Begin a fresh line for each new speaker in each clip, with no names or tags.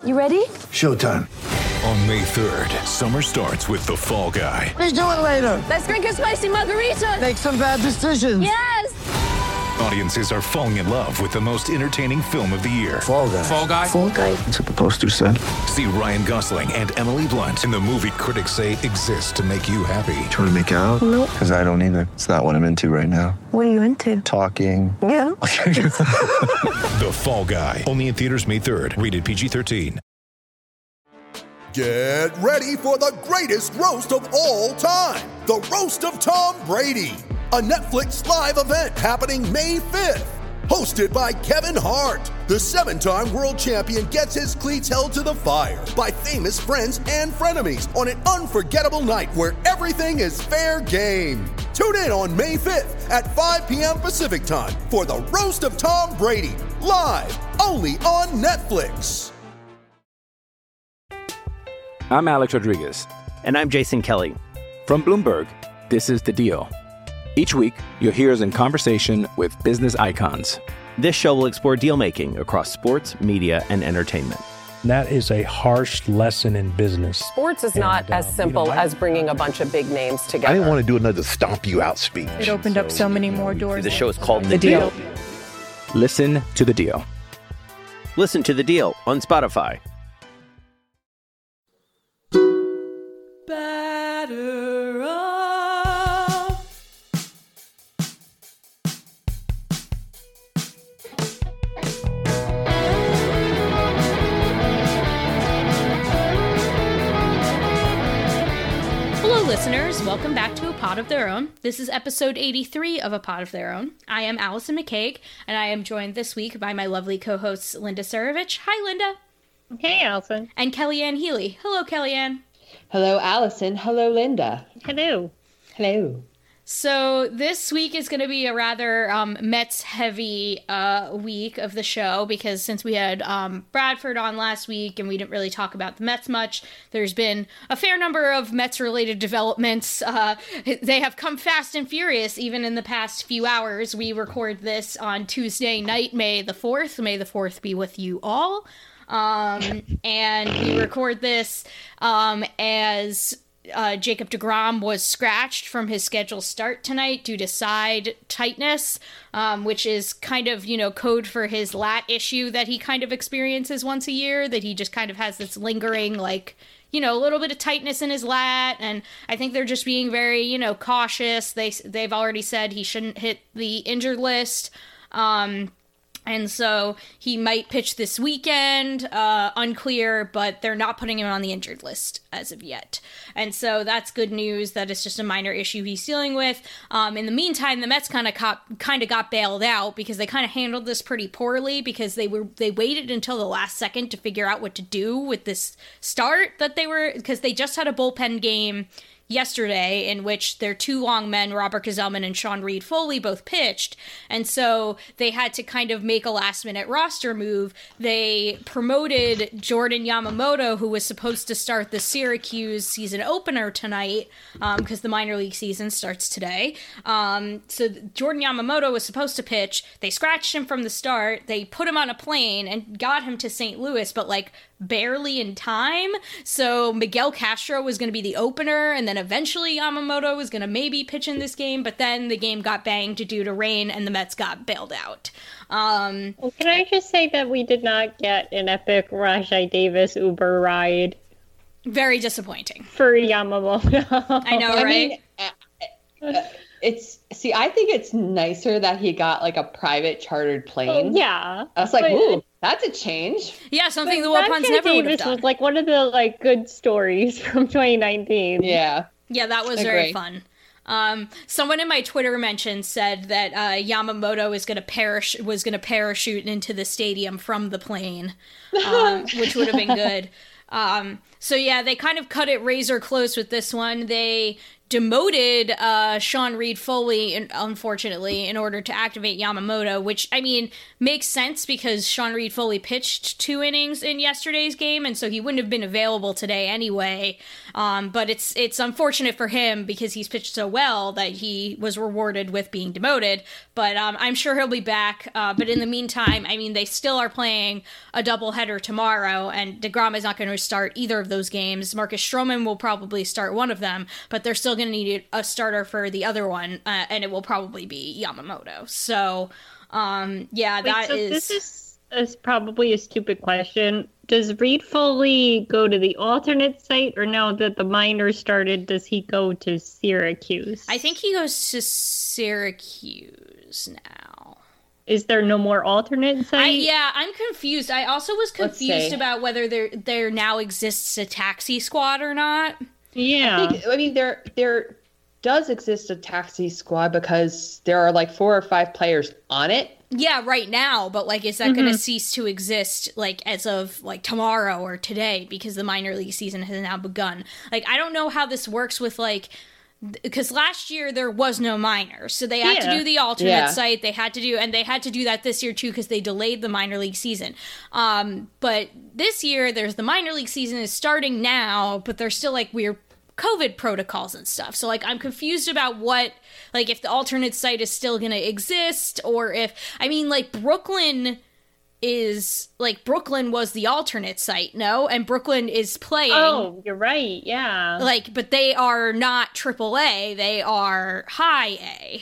You ready?
Showtime.
On May 3rd, summer starts with The Fall Guy.
Let's do it later.
Let's drink a spicy margarita.
Make some bad decisions.
Yes.
Audiences are falling in love with the most entertaining film of the year.
Fall Guy.
Fall Guy?
Fall Guy.
That's what the poster said.
See Ryan Gosling and Emily Blunt in the movie critics say exists to make you happy.
Trying to make it out?
Nope.
Because I don't either. It's not what I'm into right now.
What are you into?
Talking.
Yeah.
The Fall Guy. Only in theaters May 3rd. Rated PG-13.
Get ready for the greatest roast of all time. The Roast of Tom Brady. A Netflix live event happening May 5th. Hosted by Kevin Hart. The 7-time world champion gets his cleats held to the fire by famous friends and frenemies on an unforgettable night where everything is fair game. Tune in on May 5th at 5 p.m. Pacific time for the Roast of Tom Brady. Live only on Netflix.
I'm Alex Rodriguez.
And I'm Jason Kelly.
From Bloomberg, this is The Deal. Each week, you'll hear us in conversation with business icons.
This show will explore deal-making across sports, media, and entertainment.
That is a harsh lesson in business.
Sports is not as simple as bringing a bunch of big names together.
I didn't want to do another stomp you out speech.
It opened up so many more doors.
The show is called The Deal.
Listen to The Deal.
Listen to The Deal on Spotify.
Batter up.
Hello, listeners. Welcome back to A Pod of Their Own. This is episode 83 of A Pod of Their Own. I am Allison McCaig, and I am joined this week by my lovely co-hosts Linda Surovich. Hi, Linda.
Hey, Allison.
And Kellyanne Healy. Hello, Kellyanne.
Hello, Allison. Hello, Linda.
Hello.
Hello.
So this week is going to be a rather Mets-heavy week of the show because since we had Bradford on last week and we didn't really talk about the Mets much, there's been a fair number of Mets-related developments. They have come fast and furious even in the past few hours. We record this on Tuesday night, May the 4th. May the 4th be with you all. And we record this as Jacob deGrom was scratched from his scheduled start tonight due to side tightness, which is kind of, code for his lat issue that he kind of experiences once a year, that he just kind of has this lingering, a little bit of tightness in his lat, and I think they're just being very, cautious. They've already said he shouldn't hit the injured list, and so he might pitch this weekend, unclear, but they're not putting him on the injured list as of yet. And so that's good news that it's just a minor issue he's dealing with. In the meantime, the Mets kind of got bailed out because they kind of handled this pretty poorly because they waited until the last second to figure out what to do with this start because they just had a bullpen game yesterday in which their two long men, Robert Gsellman and Sean Reed-Foley, both pitched. And so they had to kind of make a last-minute roster move. They promoted Jordan Yamamoto, who was supposed to start the Syracuse season opener tonight because the minor league season starts today. So Jordan Yamamoto was supposed to pitch. They scratched him from the start. They put him on a plane and got him to St. Louis, but barely in time. So Miguel Castro was going to be the opener, and then eventually Yamamoto was going to maybe pitch in this game, but then the game got banged due to rain and the Mets got bailed out.
Well, can I just say that we did not get an epic Rajai Davis Uber ride?
Very disappointing.
For Yamamoto.
I know, right?
I think it's nicer that he got a private chartered plane.
Oh, yeah.
I was like, ooh, that's a change.
Yeah, something the Wilpons never would have done.
Was one of the good stories from 2019.
Yeah.
Yeah, that was very fun. Someone in my Twitter mention said that Yamamoto was going to parachute into the stadium from the plane, which would have been good. So yeah, they kind of cut it razor close with this one. They demoted Sean Reed-Foley, unfortunately, in order to activate Yamamoto, which, I mean, makes sense because Sean Reed-Foley pitched 2 innings in yesterday's game, and so he wouldn't have been available today anyway. But it's unfortunate for him because he's pitched so well that he was rewarded with being demoted. But I'm sure he'll be back. But in the meantime, I mean, they still are playing a doubleheader tomorrow, and DeGrom is not going to start either of those games. Marcus Stroman will probably start one of them, but they're still going to need a starter for the other one, and it will probably be Yamamoto. So,
This is probably a stupid question. Does Reed-Foley go to the alternate site, or now that the minors started, does he go to Syracuse?
I think he goes to Syracuse now.
Is there no more alternate site?
I'm confused. I also was confused about whether there now exists a taxi squad or not.
Yeah.
I mean, there does exist a taxi squad because there are like 4 or 5 players on it.
Yeah, right now, but like, is that going to cease to exist like as of like tomorrow or today because the minor league season has now begun? Like, I don't know how this works with like, because last year there was no minors, so they had to do the alternate site. They had to do that this year too because they delayed the minor league season. But this year there's the minor league season is starting now, but there's still like weird COVID protocols and stuff. So like I'm confused about what, like, if the alternate site is still going to exist, or if, I mean, like Brooklyn was the alternate site, no? And Brooklyn is playing.
Oh, you're right. Yeah.
Like, but they are not AAA. They are high A.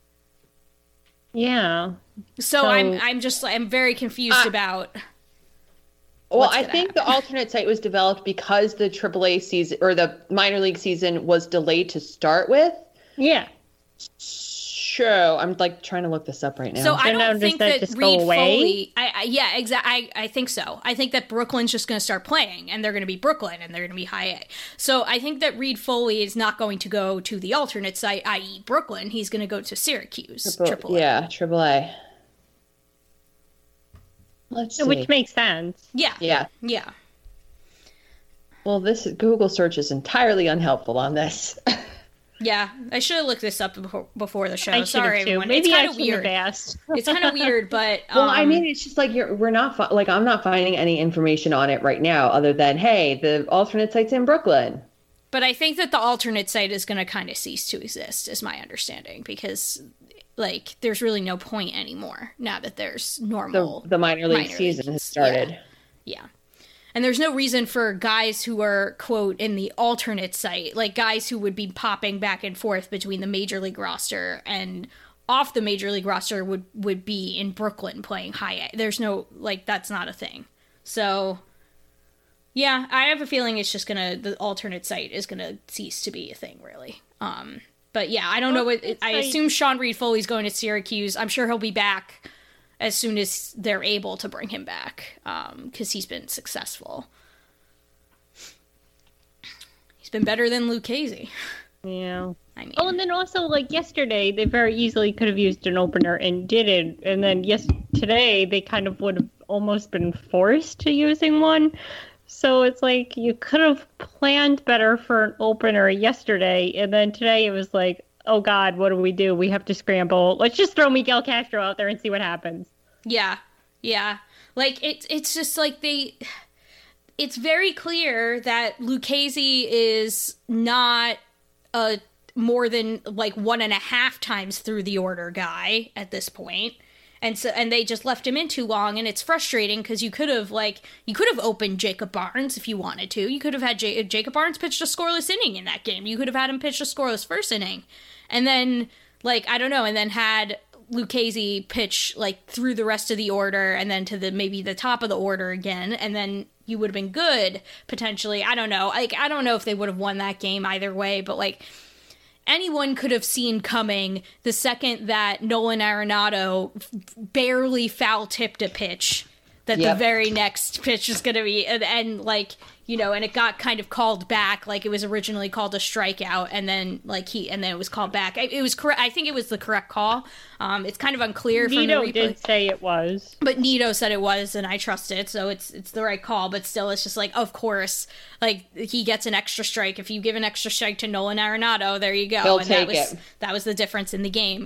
Yeah.
So I'm very confused about.
Well, I think the alternate site was developed because the AAA season or the minor league season was delayed to start with.
Yeah.
Sure. I'm like trying to look this up right now.
So I don't think that Reed-Foley. I think so. I think that Brooklyn's just going to start playing, and they're going to be Brooklyn, and they're going to be high A. So I think that Reed-Foley is not going to go to the alternate site, i.e. Brooklyn. He's going to go to Syracuse. AAA.
Yeah, AAA. Let's see.
Which makes sense.
Yeah.
Yeah.
Yeah.
Well, this Google search is entirely unhelpful on this.
Yeah, I should have looked this up before the show.
I
Sorry, everyone.
Maybe
it's kind
I
of weird.
Asked.
It's kind of weird, but
well, I mean, it's just like I'm not finding any information on it right now, other than hey, the alternate site's in Brooklyn.
But I think that the alternate site is going to kind of cease to exist, is my understanding, because like there's really no point anymore now that there's normal.
The minor league season has started.
Yeah. And there's no reason for guys who are, quote, in the alternate site, like guys who would be popping back and forth between the major league roster and off the major league roster would be in Brooklyn playing high A. There's no, like, that's not a thing. So, yeah, I have a feeling it's just the alternate site is gonna cease to be a thing, really. But yeah, I don't know what, I assume Sean Reed-Foley's going to Syracuse. I'm sure he'll be back as soon as they're able to bring him back, because he's been successful. He's been better than Lucchesi.
Yeah.
I mean,
and then also, like, yesterday, they very easily could have used an opener and didn't. And then today, they kind of would have almost been forced to using one. So it's like, you could have planned better for an opener yesterday. And then today, it was like, oh God, what do? We have to scramble. Let's just throw Miguel Castro out there and see what happens.
Yeah. Yeah. Like, it's just like it's very clear that Lucchesi is not a more than like 1.5 times through the order guy at this point. And they just left him in too long, and it's frustrating because you could have opened Jacob Barnes if you wanted to. You could have had Jacob Barnes pitched a scoreless inning in that game. You could have had him pitch a scoreless first inning, and then and then had Lucchesi pitch like through the rest of the order, and then to maybe the top of the order again, and then you would have been good potentially. I don't know. Like, I don't know if they would have won that game either way, but like, anyone could have seen coming the second that Nolan Arenado barely foul-tipped a pitch that the very next pitch was going to be, and like, you know, and it got kind of called back. Like, it was originally called a strikeout, and then and then it was called back. It was correct. I think it was the correct call. It's kind of unclear from the replay.
Nito did say it was,
but Nito said it was, and I trust it, so it's the right call. But still, it's just like, of course, like, he gets an extra strike. If you give an extra strike to Nolan Arenado, there you go.
He'll
and
take it.
That was the difference in the game.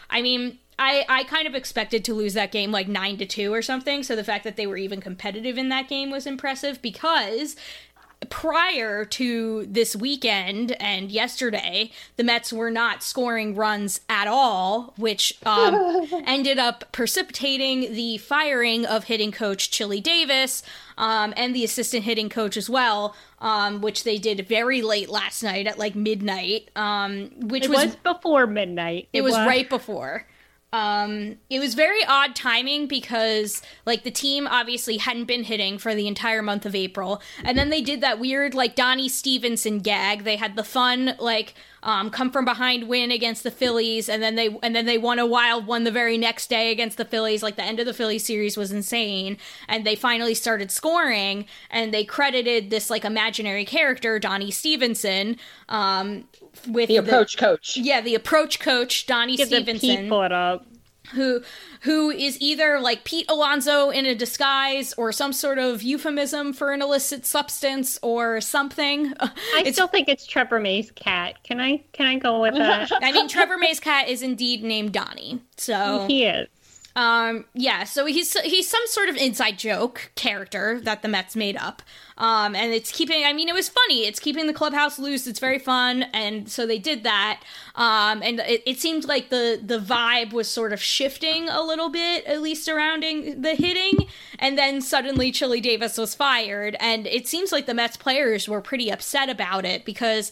I kind of expected to lose that game like 9-2 or something, so the fact that they were even competitive in that game was impressive, because prior to this weekend and yesterday, the Mets were not scoring runs at all, which ended up precipitating the firing of hitting coach Chili Davis and the assistant hitting coach as well, which they did very late last night at like midnight. Which was
before midnight.
It was right before. It was very odd timing because, like, the team obviously hadn't been hitting for the entire month of April, and then they did that weird, like, Donnie Stevenson gag. They had the fun, like, come from behind win against the Phillies, and then they won a wild one the very next day against the Phillies. Like, the end of the Phillies series was insane, and they finally started scoring, and they credited this, like, imaginary character, Donnie Stevenson, with
the approach coach.
Yeah, the approach coach, Donnie Stevenson.
Pull it up.
Who is either like Pete Alonso in a disguise, or some sort of euphemism for an illicit substance or something.
I still think it's Trevor May's cat. Can I go with that?
I mean, Trevor May's cat is indeed named Donnie. So
he is.
Yeah, so he's some sort of inside joke character that the Mets made up. And it's keeping, I mean, it was funny. It's keeping the clubhouse loose. It's very fun. And so they did that. And it seemed like the vibe was sort of shifting a little bit, at least surrounding the hitting. And then suddenly Chili Davis was fired. And it seems like the Mets players were pretty upset about it because,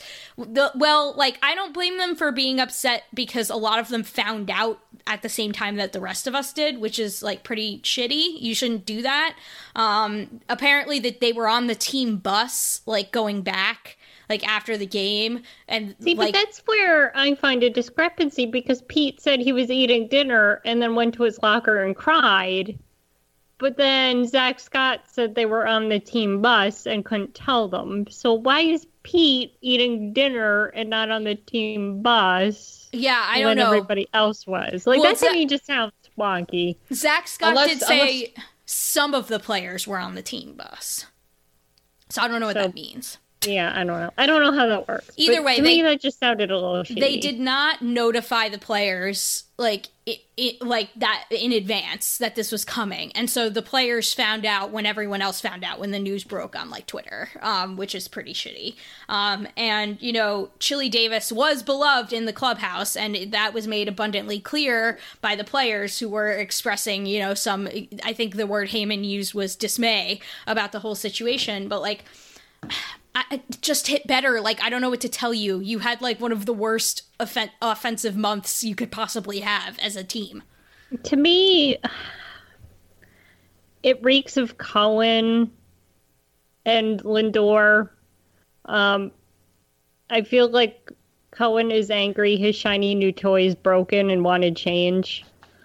I don't blame them for being upset because a lot of them found out at the same time that the rest of us did, which is, like, pretty shitty. You shouldn't do that. Apparently that they were on the team bus, like, going back, like, after the game. And
but that's where I find a discrepancy, because Pete said he was eating dinner and then went to his locker and cried. But then Zach Scott said they were on the team bus and couldn't tell them. So why is Pete eating dinner and not on the team bus?
Yeah, I don't know.
When everybody else was. Like, that to me just sounds wonky.
Zach Scott did say some of the players were on the team bus. So I don't know what that means.
Yeah, I don't know. I don't know how that works.
Either way,
to me that just sounded a little shitty.
They did not notify the players like that in advance that this was coming, and so the players found out when everyone else found out, when the news broke on, like, Twitter, which is pretty shitty. And you know, Chili Davis was beloved in the clubhouse, and that was made abundantly clear by the players, who were expressing, you know, some, I think the word Heyman used was dismay about the whole situation, but like, I just hit better. Like, I don't know what to tell you. You had, like, one of the worst offensive months you could possibly have as a team.
To me, it reeks of Cohen and Lindor. I feel like Cohen is angry. His shiny new toy is broken and wanted change.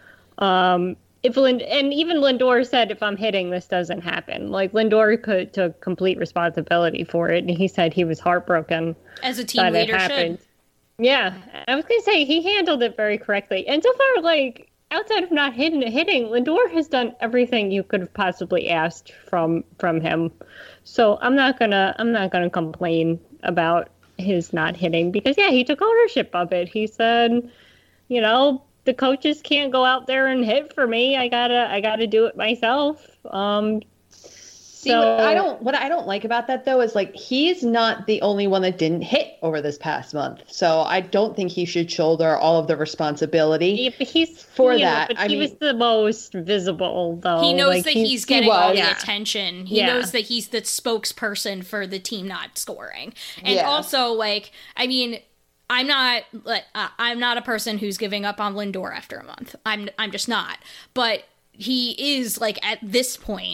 And even Lindor said, if I'm hitting, this doesn't happen. Like, Lindor took complete responsibility for it, and he said he was heartbroken.
As a team leader should.
Yeah, I was going to say, he handled it very correctly. And so far, like, outside of not hitting, Lindor has done everything you could have possibly asked from him. So I'm not gonna complain about his not hitting, because, yeah, he took ownership of it. He said, you know, the coaches can't go out there and hit for me. I gotta do it myself.
See, what I don't like about that, though, is, like, he's not the only one that didn't hit over this past month. So I don't think he should shoulder all of the responsibility for that.
But he was the most visible, though.
He knows that he's getting all the attention. He knows that he's the spokesperson for the team not scoring. And also, like, I mean, I'm not a person who's giving up on Lindor after a month. I'm just not. But he is, like, at this point,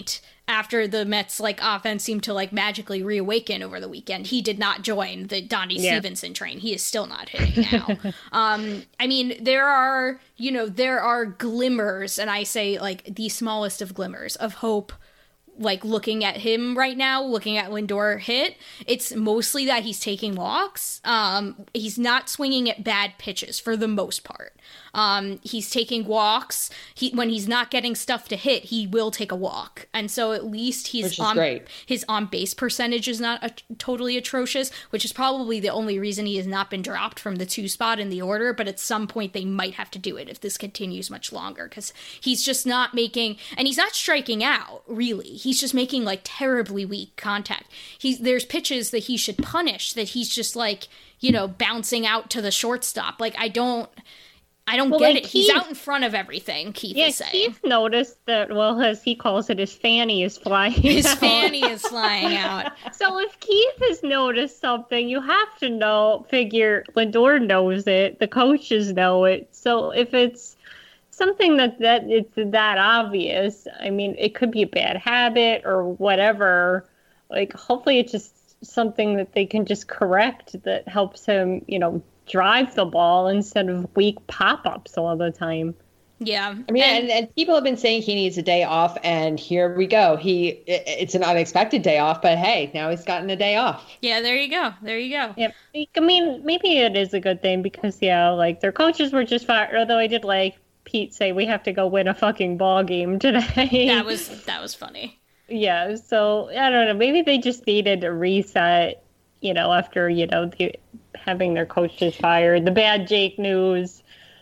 after the Mets like offense seemed to like magically reawaken over the weekend. He did not join the Donnie Stevenson train. He is still not hitting now. I mean, there are glimmers, and I say like the smallest of glimmers of hope. Like looking at him right now, looking at Lindor hit, it's mostly that he's taking walks. He's not swinging at bad pitches for the most part. He's taking walks. When he's not getting stuff to hit, he will take a walk. And so at least his on base percentage is not totally atrocious, which is probably the only reason he has not been dropped from the 2 spot in the order. But at some point they might have to do it if this continues much longer, because he's just not making, and he's not striking out really. He's just making like terribly weak contact. There's pitches that he should punish that he's just like, bouncing out to the shortstop. Like I don't get it. He's out in front of everything, Keith is saying.
Keith noticed that, well, as he calls it, his fanny is flying out.
His fanny is flying out.
So if Keith has noticed something, you have to figure Lindor knows it, the coaches know it. So if it's something that it's that obvious, I mean, it could be a bad habit or whatever. Like, hopefully it's just something that they can just correct that helps him, drive the ball instead of weak pop-ups all the time.
Yeah.
I mean, and people have been saying he needs a day off, and here we go. It's an unexpected day off, but hey, now he's gotten a day off.
Yeah, there you go.
Yeah. I mean, maybe it is a good thing because, like, their coaches were just fired, although I did like Pete say we have to go win a fucking ball game today.
That was funny.
Yeah, so I don't know. Maybe they just needed a reset, after having their coaches fired, the bad Jake news.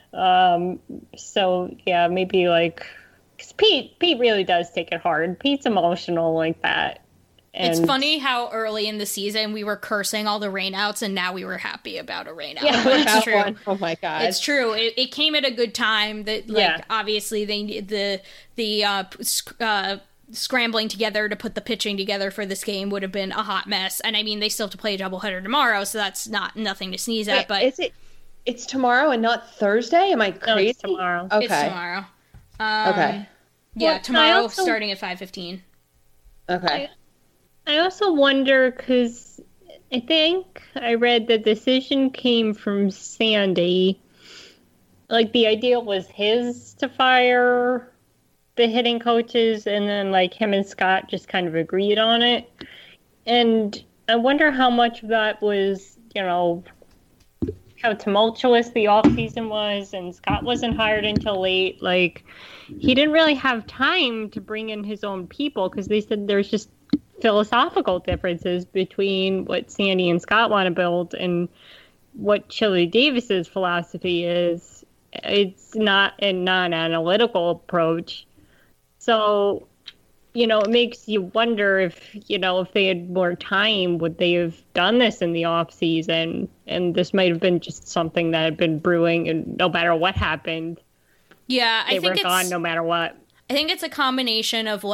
So yeah, maybe like, because Pete really does take it hard. Pete's emotional like that. And
it's funny how early in the season we were cursing all the rainouts, and now we were happy about a rainout.
Yeah,
it's true.
One. Oh my god,
it's true. It came at a good time. That obviously they scrambling together to put the pitching together for this game would have been a hot mess. And I mean, they still have to play a doubleheader tomorrow, so that's nothing to sneeze at. But
it's tomorrow and not Thursday? Am I crazy?
No, it's tomorrow.
Okay.
It's tomorrow.
Okay.
Yeah, tomorrow starting at 5:15.
Okay.
I also wonder, because I think I read the decision came from Sandy. Like, the idea was his to fire the hitting coaches, and then, like, him and Scott just kind of agreed on it. And I wonder how much of that was, how tumultuous the offseason was, and Scott wasn't hired until late. Like, he didn't really have time to bring in his own people, because they said there's just philosophical differences between what Sandy and Scott want to build and what Chili Davis's philosophy is. It's not a non-analytical approach. So, it makes you wonder if they had more time, would they have done this in the off season? And this might have been just something that had been brewing, and no matter what happened,
they
were gone no matter what.
I think it's a combination of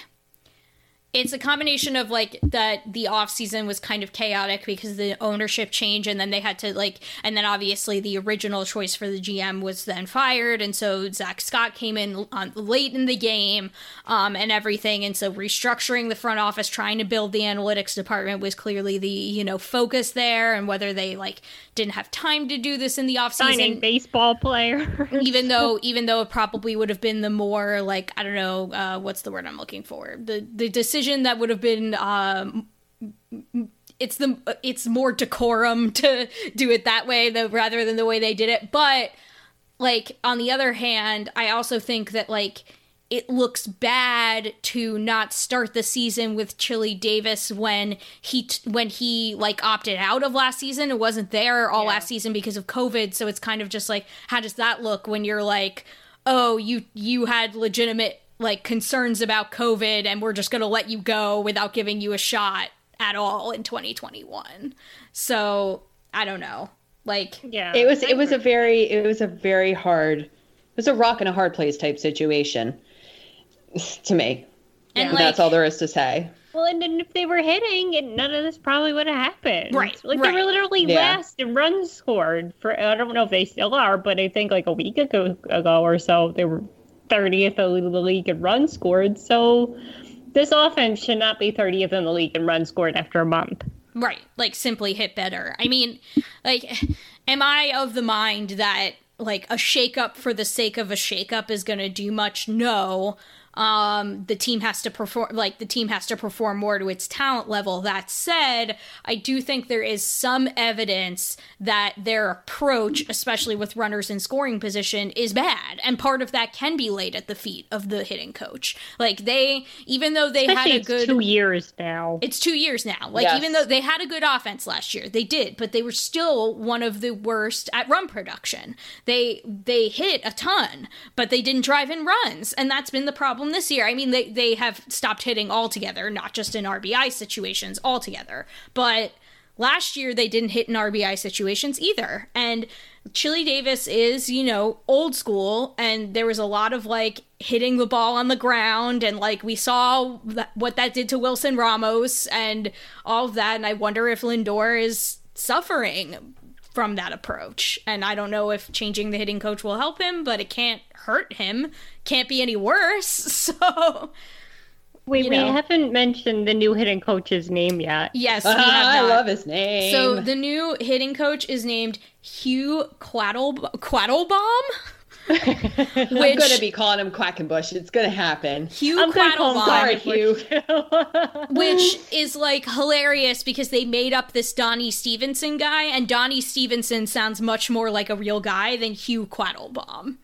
that the off season was kind of chaotic because the ownership changed, and then they had to and then obviously the original choice for the GM was then fired, and so Zach Scott came in late in the game, and everything, and so restructuring the front office, trying to build the analytics department was clearly the focus there, and whether they didn't have time to do this in the off season,
signing baseball players,
even though it probably would have been the more I don't know what's the word I'm looking for, the decision that would have been it's more decorum to do it that way rather than the way they did it. But on the other hand, I also think that it looks bad to not start the season with Chili Davis when he opted out of last season. It wasn't there all last season because of COVID. So it's kind of just how does that look when you're oh, you had legitimate concerns about COVID, and we're just going to let you go without giving you a shot at all in 2021. So I don't know.
It was a very hard, it was a rock and a hard place type situation to me. And that's all there is to say.
Well, and then if they were hitting, none of this probably would have happened.
Right.
They were literally last in runs scored for, I don't know if they still are, but I think a week ago or so, they were 30th of the league in runs scored. So, This offense should not be 30th in the league in runs scored after a month.
Right. Like, simply hit better. I mean, like, am I of the mind that, like, a shakeup for the sake of a shakeup is going to do much? No. The team has to perform more to its talent level. That said, I do think there is some evidence that their approach, especially with runners in scoring position, is bad. And part of that can be laid at the feet of the hitting coach. Like, even though they
Especially
had a good...
It's 2 years now.
It's 2 years now. Like,
Yes.
even though they had a good offense last year, they did, but they were still one of the worst at run production. They hit a ton, but they didn't drive in runs, and that's been the problem this year. I mean, they have stopped hitting altogether, not just in RBI situations altogether, but last year they didn't hit in RBI situations either. And Chili Davis is, old school, and there was a lot of, like, hitting the ball on the ground, and, like, we saw what that did to Wilson Ramos and all of that, and I wonder if Lindor is suffering from that approach. And I don't know if changing the hitting coach will help him, but it can't hurt him. Can't be any worse. So,
we haven't mentioned the new hitting coach's name yet.
Yes, we have that.
I love his name.
So the new hitting coach is named Hugh Quattlebaum.
I'm going to be calling him Quackenbush. It's going to happen.
Hugh
I'm going to call him sorry, Hugh.
Which is, like, hilarious because they made up this Donnie Stevenson guy, and Donnie Stevenson sounds much more like a real guy than Hugh Quattlebaum.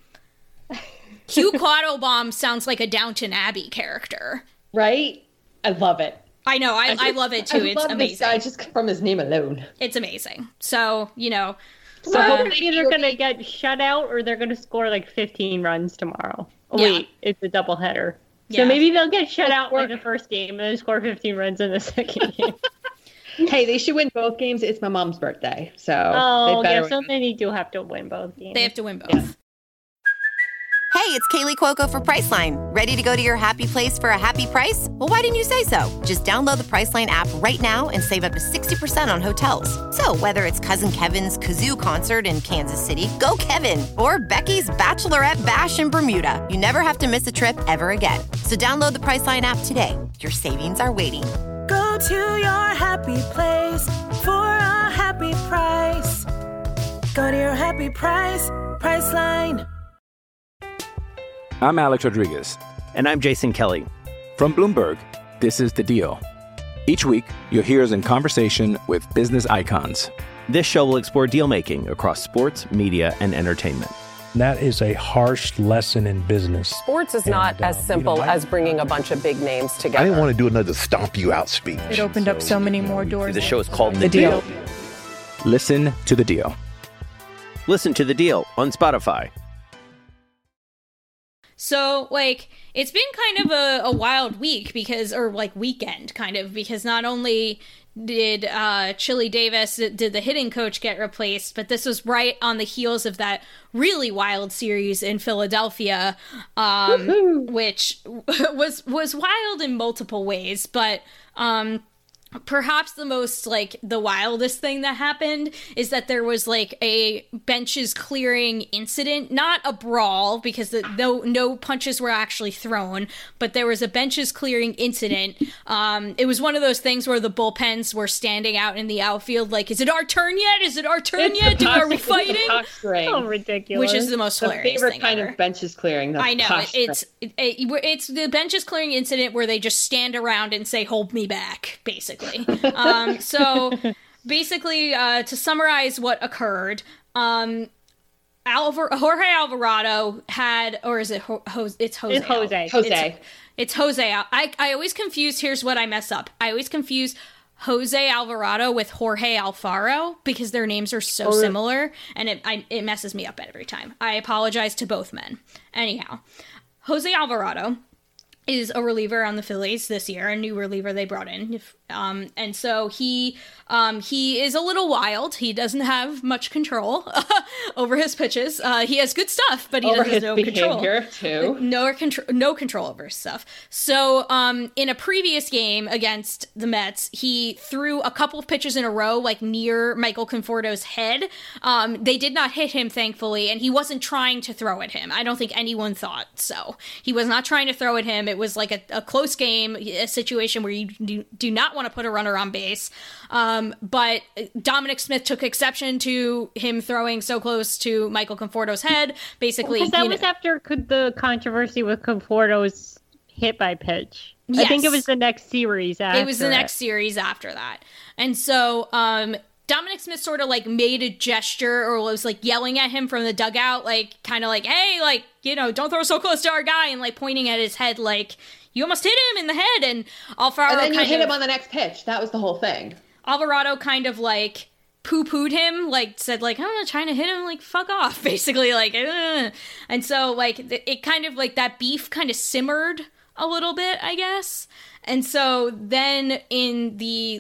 Hugh Quattlebaum sounds like a Downton Abbey character.
Right? I love it.
I know. I love it, too. It's amazing.
This guy just from his name alone.
It's amazing. So,
So hopefully either going to get shut out or they're going to score like 15 runs tomorrow. Oh, yeah. Wait, it's a doubleheader. So maybe they'll get shut out in the first game and then score 15 runs in the second game.
Hey, they should win both games. It's my mom's birthday. So
so many do have to win both games.
They have to win both.
Yeah.
Hey, it's Kaylee Cuoco for Priceline. Ready to go to your happy place for a happy price? Well, why didn't you say so? Just download the Priceline app right now and save up to 60% on hotels. So whether it's Cousin Kevin's Kazoo Concert in Kansas City, go Kevin, or Becky's Bachelorette Bash in Bermuda, you never have to miss a trip ever again. So download the Priceline app today. Your savings are waiting.
Go to your happy place for a happy price. Go to your happy price, Priceline.
I'm Alex Rodriguez.
And I'm Jason Kelly.
From Bloomberg, this is The Deal. Each week, you'll hear us in conversation with business icons.
This show will explore deal-making across sports, media, and entertainment.
That is a harsh lesson in business.
Sports is not as simple as bringing a bunch of big names together.
I didn't want to do another stomp you out speech.
It opened up so many more doors.
The show is called The Deal.
Listen to The Deal.
Listen to The Deal on Spotify.
So, like, it's been kind of a wild week weekend, kind of, because not only did Chili Davis, did the hitting coach get replaced, but this was right on the heels of that really wild series in Philadelphia, which was wild in multiple ways, but perhaps the most, like, the wildest thing that happened is that there was, like, a benches clearing incident, not a brawl, because no punches were actually thrown, but there was a benches clearing incident. It was one of those things where the bullpens were standing out in the outfield, like, is it our turn yet? Is it our turn yet? Are we fighting?
So ridiculous.
Which is the most hilarious
favorite
thing
kind
ever.
of benches clearing.
I know. It's the benches clearing incident where they just stand around and say, hold me back, basically. So basically, to summarize what occurred, Jorge Alvarado had, or is it Jose? It's Jose.
It's Jose.
It's Jose. I always confuse, here's what I mess up. I always confuse Jose Alvarado with Jorge Alfaro because their names are so similar, and it messes me up every time. I apologize to both men. Anyhow, Jose Alvarado is a reliever on the Phillies this year, a new reliever they brought in. And so he is a little wild. He doesn't have much control over his pitches. He has good stuff, but he doesn't have no control.
Too.
No control over his stuff. So in a previous game against the Mets, he threw a couple of pitches in a row, like near Michael Conforto's head. They did not hit him, thankfully, and he wasn't trying to throw at him. I don't think anyone thought so. He was not trying to throw at him. It was like a close game, a situation where you do not want to put a runner on base. But Dominic Smith took exception to him throwing so close to Michael Conforto's head. Basically,
because that was after the controversy with Conforto's hit by pitch. Yes. I think it was the next series after.
It was the next series after that. And so Dominic Smith sort of like made a gesture or was like yelling at him from the dugout, like kind of like, hey, like, you know, don't throw so close to our guy, and like pointing at his head like, you almost hit him in the head. And Alvarado
and then you hit him on the next pitch. That was the whole thing.
Alvarado kind of like poo-pooed him, like said like, I'm not trying to hit him, like fuck off, basically, like, and so like it kind of like that beef kind of simmered a little bit, I guess. And so then in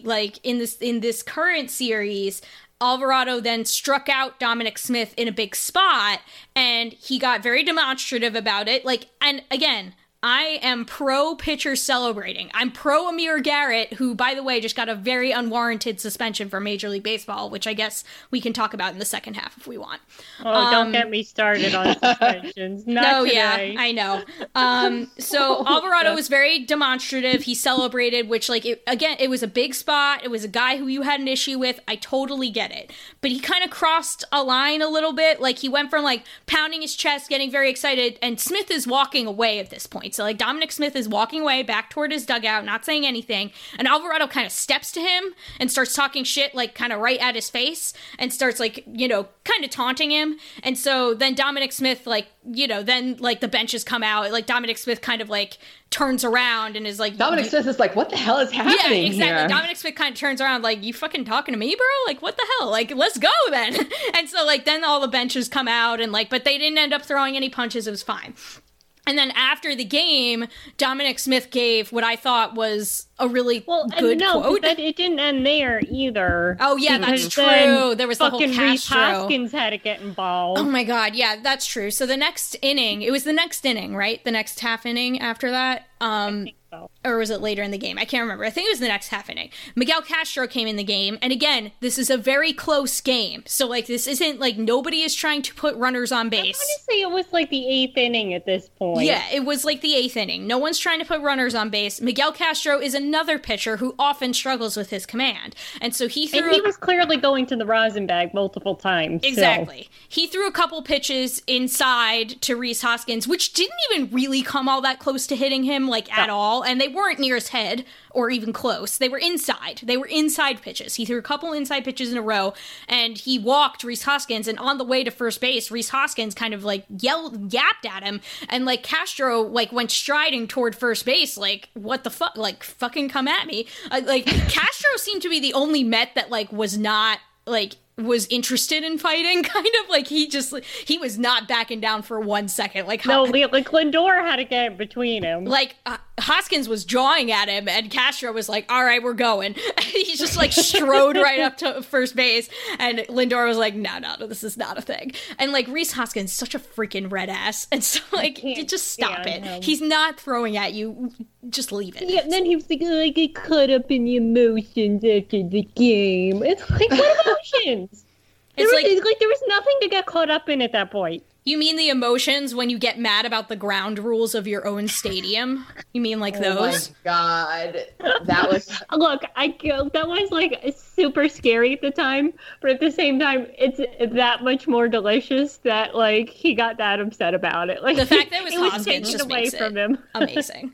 this current series, Alvarado then struck out Dominic Smith in a big spot, and he got very demonstrative about it. Like, and again, I am pro pitcher celebrating. I'm pro Amir Garrett, who, by the way, just got a very unwarranted suspension for Major League Baseball, which I guess we can talk about in the second half if we want.
Oh, don't get me started on suspensions. Not today.
Yeah, I know. So Alvarado was very demonstrative. He celebrated, which, like, it was a big spot. It was a guy who you had an issue with. I totally get it. But he kind of crossed a line a little bit. Like, he went from, like, pounding his chest, getting very excited, and Smith is walking away at this point. So, like, Dominic Smith is walking away back toward his dugout, not saying anything. And Alvarado kind of steps to him and starts talking shit, like, kind of right at his face. And starts, like, you know, kind of taunting him. And so then Dominic Smith, like, you know, then, like, the benches come out. Like, Dominic Smith kind of, like, turns around and is like...
Dominic Smith is like, what the hell is happening
Yeah, exactly.
here?
Dominic Smith kind of turns around like, you fucking talking to me, bro? Like, what the hell? Like, let's go then. And so, like, then all the benches come out and, like, but they didn't end up throwing any punches. It was fine. And then after the game, Dominic Smith gave what I thought was a really good quote.
But it didn't end there either.
Oh, yeah, that's true. There was the whole Castro.
Rhys Hoskins had to get involved.
Oh, my God. Yeah, that's true. So the next inning, it was the next inning, right? The next half inning after that? I think so. Or was it later in the game? I can't remember. I think it was the next half inning. Miguel Castro came in the game. And again, this is a very close game. So, like, this isn't, like, nobody is trying to put runners on base.
I want to say it was, like, the 8th inning at this point.
Yeah, it was, like, the 8th inning. No one's trying to put runners on base. Miguel Castro is another pitcher who often struggles with his command. And so he threw...
And he was clearly going to the rosin bag multiple times.
Exactly.
So.
He threw a couple pitches inside to Rhys Hoskins, which didn't even really come all that close to hitting him, like, at all. And they weren't near his head or even close. They were inside. They were inside pitches. He threw a couple inside pitches in a row, and he walked Rhys Hoskins, and on the way to first base, Rhys Hoskins kind of, like, yapped at him, and, like, Castro, like, went striding toward first base, like, what the fuck? Like, fucking come at me. Like, Castro seemed to be the only Met that, like, was not, like... was interested in fighting, kind of like he was not backing down for 1 second. Like
Lindor had to get between him.
Like Hoskins was jawing at him, and Castro was like, "All right, we're going." He just like strode right up to first base, and Lindor was like, "No, this is not a thing." And like Rhys Hoskins, such a freaking red ass, and so like, just stop it. He's not throwing at you. Just leave it.
Yeah, and then he was like, "Oh, I get caught up in the emotions after the game." It's like, what emotions? There was nothing to get caught up in at that point.
You mean the emotions when you get mad about the ground rules of your own stadium? You mean like those?
Oh my God, that was...
Look, that was like super scary at the time, but at the same time, it's that much more delicious that like he got that upset about it. Like
the fact that it was Hoskins just
away
makes
from
it
him.
Amazing.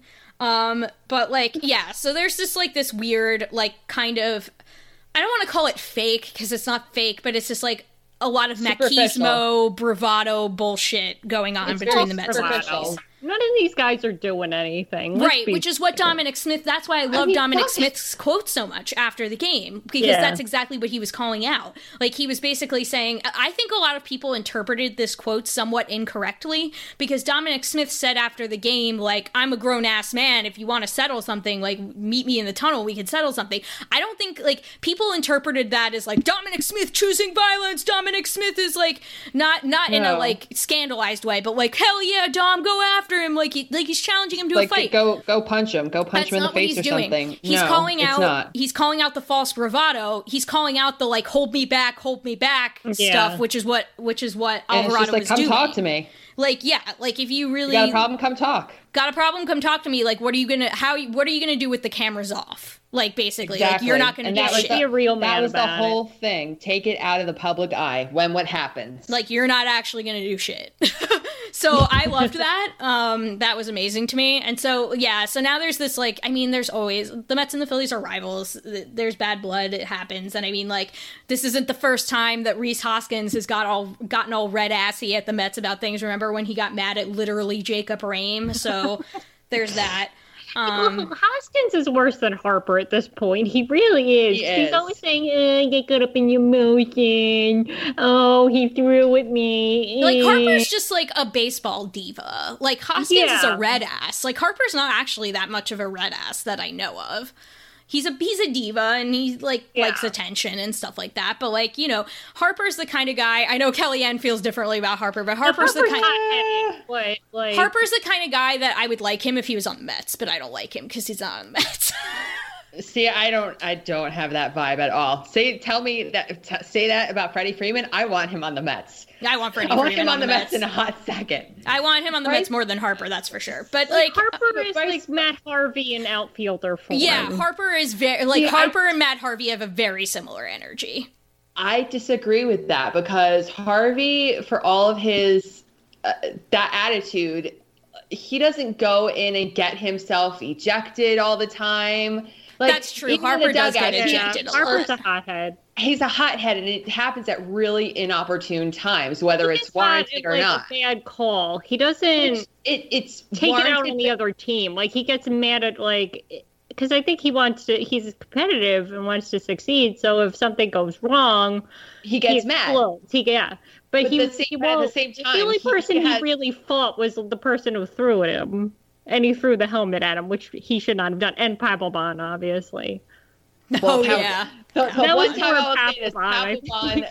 But like, yeah, so there's just like this weird, like kind of, I don't want to call it fake because it's not fake, but it's just like a lot of machismo, bravado bullshit going on between the Mets and Yankees.
None of these guys are doing anything.
Right, which is what Dominic Smith, that's why I love Dominic Smith's quote so much after the game, because that's exactly what he was calling out. Like, he was basically saying, I think a lot of people interpreted this quote somewhat incorrectly, because Dominic Smith said after the game, like, I'm a grown-ass man, if you want to settle something, like, meet me in the tunnel, we can settle something. I don't think, like, people interpreted that as, like, Dominic Smith choosing violence, Dominic Smith is, like, not in a, like, scandalized way, but, like, hell yeah, Dom, go after after him like he's challenging him to a fight.
Go punch him. Go punch him in the face or something.
He's calling out the false bravado. He's calling out the like hold me back stuff, which is what Alvarado was doing.
Come talk to me.
Like, yeah, like if you really
got a problem, come talk.
Got a problem, come talk to me. Like, what are you gonna do with the cameras off? Like, basically,
exactly.
like you're not gonna do shit.
Be a real man.
That was the whole thing. Take it out of the public eye when what happens.
Like, you're not actually gonna do shit. So I loved that. That was amazing to me. And so, yeah, so now there's this, like, I mean, there's always, the Mets and the Phillies are rivals. There's bad blood. It happens. And I mean, like, this isn't the first time that Rhys Hoskins has gotten all red assy at the Mets about things. Remember when he got mad at literally Jacob Rame? So there's that.
Hoskins is worse than Harper at this point. He really is. He's always saying, get caught up in your emotion. Oh, he threw at me.
Like, Harper's just like a baseball diva. Like, Hoskins is a red ass. Like, Harper's not actually that much of a red ass that I know of. He's a diva and he likes attention and stuff like that. But like, you know, Harper's the kind of guy, I know Kellyanne feels differently about Harper, but Harper's the kind of guy that I would like him if he was on the Mets, but I don't like him because he's not on the Mets.
See, I don't have that vibe at all. Say that about Freddie Freeman. I want him on the Mets.
I want Freddie Freeman
on the Mets in a hot second.
I want him on the Mets more than Harper, that's for sure. But like
Harper is like Matt Harvey in outfielder form.
Yeah, Harper is Harper and Matt Harvey have a very similar energy.
I disagree with that because Harvey, for all of his that attitude, he doesn't go in and get himself ejected all the time. Like,
that's true. Harper does get ejected.
Harper's a hothead.
He's a hothead, and it happens at really inopportune times, whether it's warranted or not.
A bad call. He doesn't.
It's
take it out on the other team. Like he gets mad at because I think he's competitive and wants to succeed. So if something goes wrong,
he gets mad.
But
at the same time,
the only person he really fought was the person who threw at him. And he threw the helmet at him, which he should not have done. And Papelbon, obviously.
Yeah. That was more Papelbon.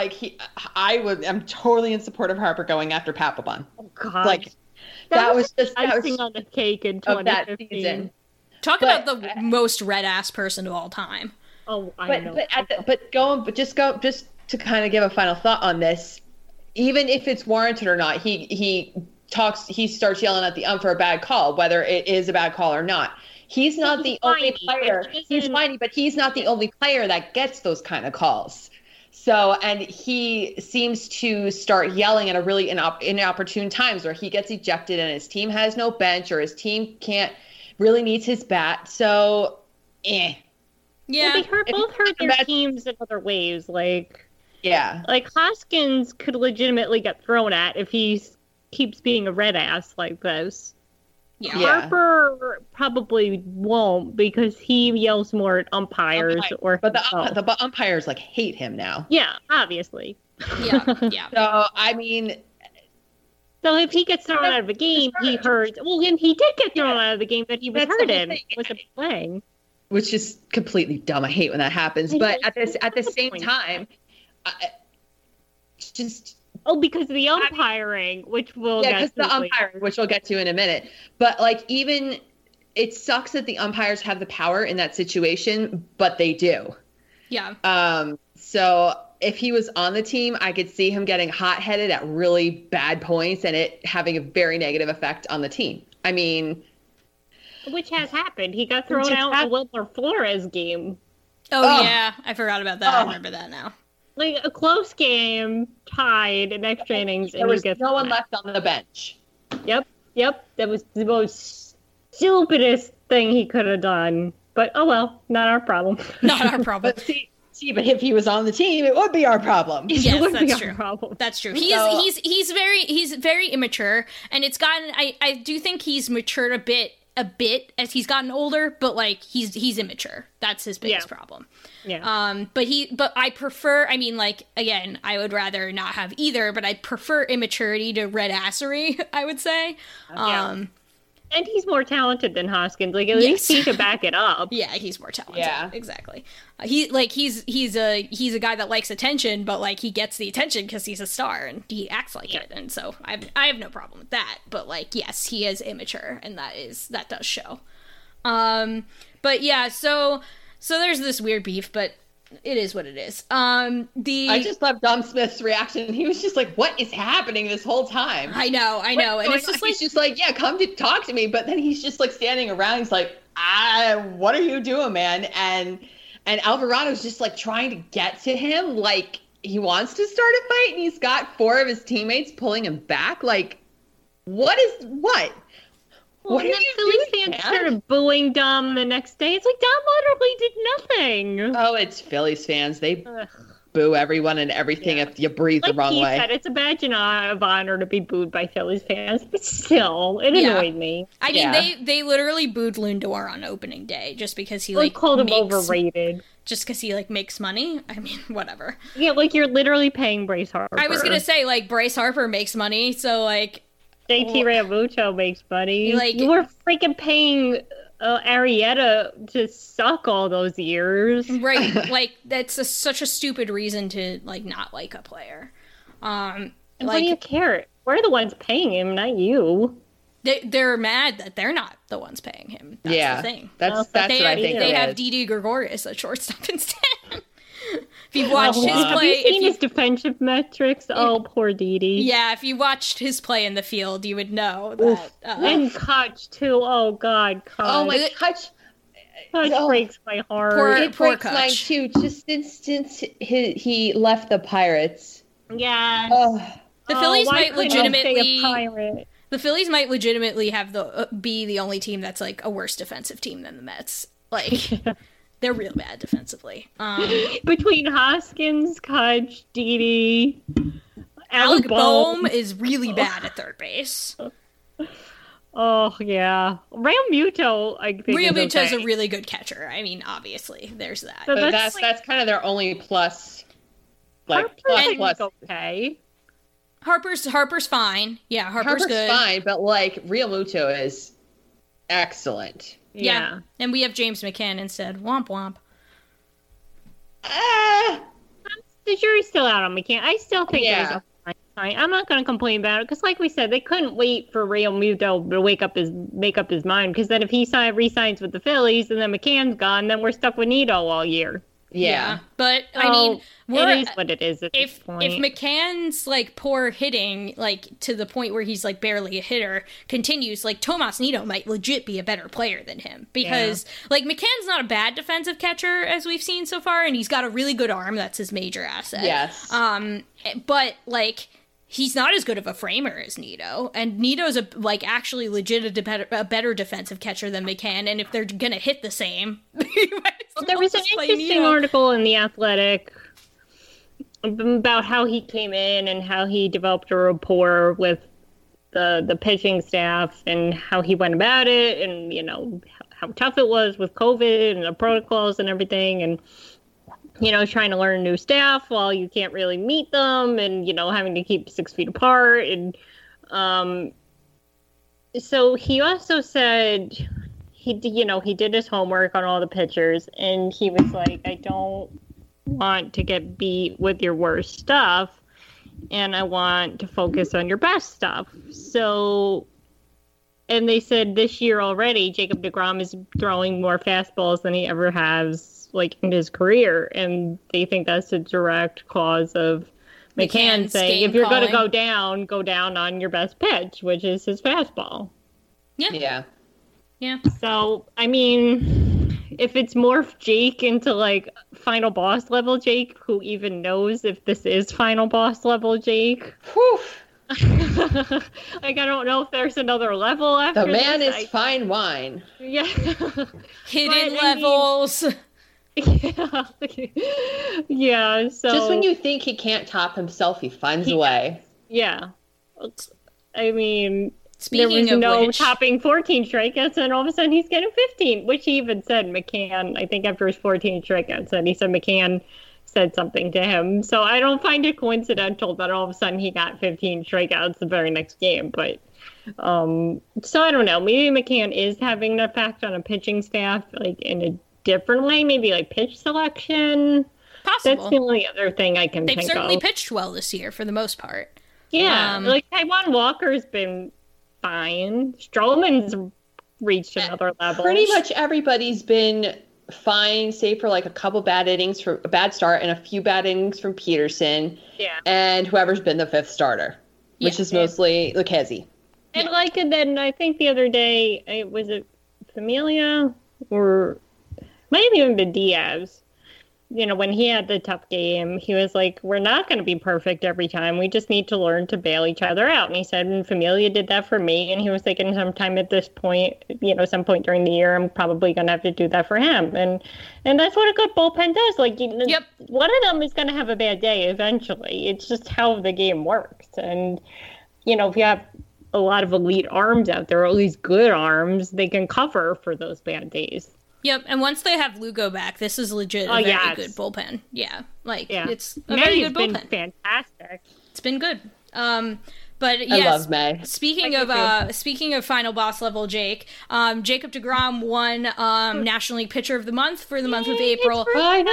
I'm totally in support of Harper going after Papelbon.
Oh God!
Like that was just
icing on the cake in 2015.
That season.
Talk about the most red ass person of all time.
Oh, I know.
Just to kind of give a final thought on this, even if it's warranted or not, he starts yelling at the ump for a bad call, whether it is a bad call or not. He's not the only player. He's whiny, but he's not the only player that gets those kind of calls. So, and he seems to start yelling at a really inopportune times where he gets ejected and his team has no bench or his team really needs his bat. So,
Yeah.
Well, they both hurt their teams in other ways. Like Hoskins could legitimately get thrown at if he's keeps being a red ass like this.
Yeah.
Harper probably won't because he yells more at umpires.
But the umpires hate him now.
Yeah, obviously.
Yeah.
So I mean,
so if he gets thrown out of a game, he hurts. Well, and he did get thrown out of the game that he was hurt in. Wasn't playing.
Which is completely dumb. I hate when that happens. But at the same time,
because of the umpiring, which we'll get
to in a minute. But even it sucks that the umpires have the power in that situation, but they do.
Yeah.
So if he was on the team, I could see him getting hot-headed at really bad points and it having a very negative effect on the team. I mean,
which has happened. He got thrown out in the Wilmer Flores game.
Oh, yeah. I forgot about that. I remember that now.
Like a close game, tied in extra innings,
there was no one left on the bench.
Yep. That was the most stupidest thing he could have done. But oh well, not our problem.
Not our problem.
But if he was on the team, it would be our problem.
Yes, that's true. That's true. He's very immature, and it's gotten. I do think he's matured a bit as he's gotten older, but he's immature. That's his biggest problem.
Yeah.
But I prefer, again, I would rather not have either, but I prefer immaturity to red assery, I would say.
And he's more talented than Hoskins. Like, at least he could back it up.
Yeah, he's more talented.
Yeah,
exactly. He's a guy that likes attention, but like he gets the attention because he's a star and he acts like it, and so I have no problem with that. But like, yes, he is immature, and that does show. But yeah, so there's this weird beef, but it is what it is. I
just love Dom Smith's reaction. He was just like, "What is happening this whole time?"
I know, and it's
he's just like, "Yeah, come to talk to me," but then he's just like standing around. He's like, "What are you doing, man?" And Alvarado's just like trying to get to him, like he wants to start a fight, and he's got 4 of his teammates pulling him back. Like, what?
Well,
what are
and then Phillies fans started booing Dom the next day. It's like, Dom literally did nothing.
Oh, it's Phillies fans. They boo everyone and everything if you breathe the wrong way.
Said, it's a badge of honor to be booed by Phillies fans, but still, it annoyed me.
I mean, they literally booed Lindor on opening day just because he
called him overrated.
Just because he makes money. I mean, whatever.
Yeah, like you're literally paying Bryce Harper.
I was gonna say Bryce Harper makes money, so
JT Realmuto makes money. You were freaking paying Arrieta to suck all those years.
Right. That's such a stupid reason to, not like a player.
And why do you care? We're the ones paying him, not you.
They're mad that they're not the ones paying him. That's the thing.
That's what I think
they have Didi Gregorius at shortstop instead. If you've watched his play...
Have you seen his defensive metrics? Oh, poor Didi.
Yeah, if you watched his play in the field, you would know that...
and Kutch, too. Oh, God, Kutch.
Oh, my Kutch...
Kutch breaks my heart.
It breaks mine, too. Just since he left the Pirates.
Yeah.
The Phillies might legitimately... The Phillies might legitimately have be the only team that's, a worse defensive team than the Mets. They're real bad defensively.
Between Hoskins, Kutch, Didi,
Alec Bohm is really bad at third base.
Oh, yeah. Realmuto, I think,
Realmuto's a really good catcher. I mean, obviously, there's that.
So that's kind of their only plus.
Harper's okay.
Harper's fine. Yeah, Harper's good.
Fine, but Realmuto is excellent.
Yeah. And we have James McCann instead. Womp womp.
The jury's still out on McCann. I still think there's a fine. I'm not going to complain about it because, like we said, they couldn't wait for Realmuto to make up his mind. Because then if he re-signs with the Phillies and then McCann's gone, then we're stuck with Nido all year.
Yeah, but I mean,
it is what it is at this point.
If McCann's poor hitting, to the point where he's barely a hitter, continues, Tomas Nido might legit be a better player than him because McCann's not a bad defensive catcher as we've seen so far, and he's got a really good arm. That's his major asset.
Yes.
But he's not as good of a framer as Nido, and Nido's actually legit a better defensive catcher than McCann. And if they're gonna hit the same,
there was an interesting article in The Athletic about how he came in and how he developed a rapport with the pitching staff and how he went about it, and how tough it was with COVID and the protocols and everything, and trying to learn new staff while you can't really meet them, and having to keep 6 feet apart, and so he also said he did his homework on all the pitchers, and he was like, I don't want to get beat with your worst stuff, and I want to focus on your best stuff. So, and they said this year already, Jacob deGrom is throwing more fastballs than he ever has in his career, and they think that's a direct cause of McCann saying, if you're going to go down on your best pitch, which is his fastball.
Yeah.
So, I mean, if it's morphed Jake into final boss level Jake, who even knows if this is final boss level Jake?
Whew.
I don't know if there's another level after
the man
this.
is fine wine.
Yeah.
Hidden levels.
Yeah, so
just when you think he can't top himself, he finds a way.
Yeah. I mean,
speaking
there was no
which,
topping 14 strikeouts, and all of a sudden he's getting 15, which he even said McCann, I think after his 14 strikeouts, and he said McCann said something to him. So I don't find it coincidental that all of a sudden he got 15 strikeouts the very next game. But so I don't know. Maybe McCann is having an effect on a pitching staff, like in a different way, maybe like pitch selection.
Possible.
That's the only other thing I can think of.
They've certainly pitched well this year for the most part.
Yeah, like Taijuan Walker's been fine. Stroman's reached another level.
Pretty much everybody's been fine, save for like a couple bad innings for a bad start and a few bad innings from Peterson.
Yeah.
And whoever's been the fifth starter, which is mostly Lucchesi.
And and then I think the other day, was it Familia or might have even been Diaz? You know, when he had the tough game, he was like, we're not going to be perfect every time. We just need to learn to bail each other out. And he said, and Familia did that for me. And he was thinking sometime at this point, some point during the year, I'm probably going to have to do that for him. And that's what a good bullpen does. Like, one of them is going to have a bad day eventually. It's just how the game works. And, if you have a lot of elite arms out there, or at least good arms, they can cover for those bad days.
Yep, and once they have Lugo back, this is legit a very good bullpen. Yeah, it's a very good bullpen.
Been fantastic.
It's been good. But
I love May.
Speaking of final boss level, Jacob deGrom won National League Pitcher of the Month for the month of April.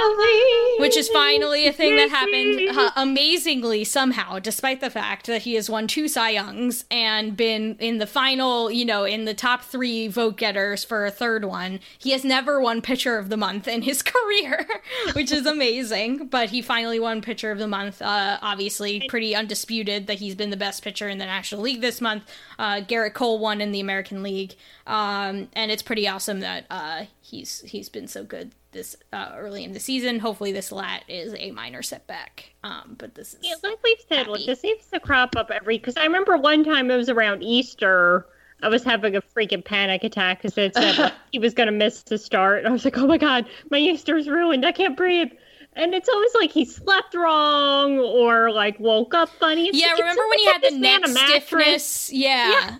Which is finally a thing that happened amazingly somehow, despite the fact that he has won 2 Cy Youngs and been in the final, in the top 3 vote getters for a third one. He has never won Pitcher of the Month in his career, which is amazing. But he finally won Pitcher of the Month. Obviously, pretty undisputed that he's been the best pitcher in the National League this month. Garrett Cole won in the American League, and it's pretty awesome that he's been so good this early in the season. Hopefully this lat is a minor setback, but this is
like we've said, this seems to crop up because I remember one time it was around Easter, I was having a freaking panic attack because it said he was going to miss the start. I was like, oh my god, my Easter's ruined, I can't breathe. And it's always like he slept wrong or like woke up funny.
Remember when he had the neck stiffness? Yeah.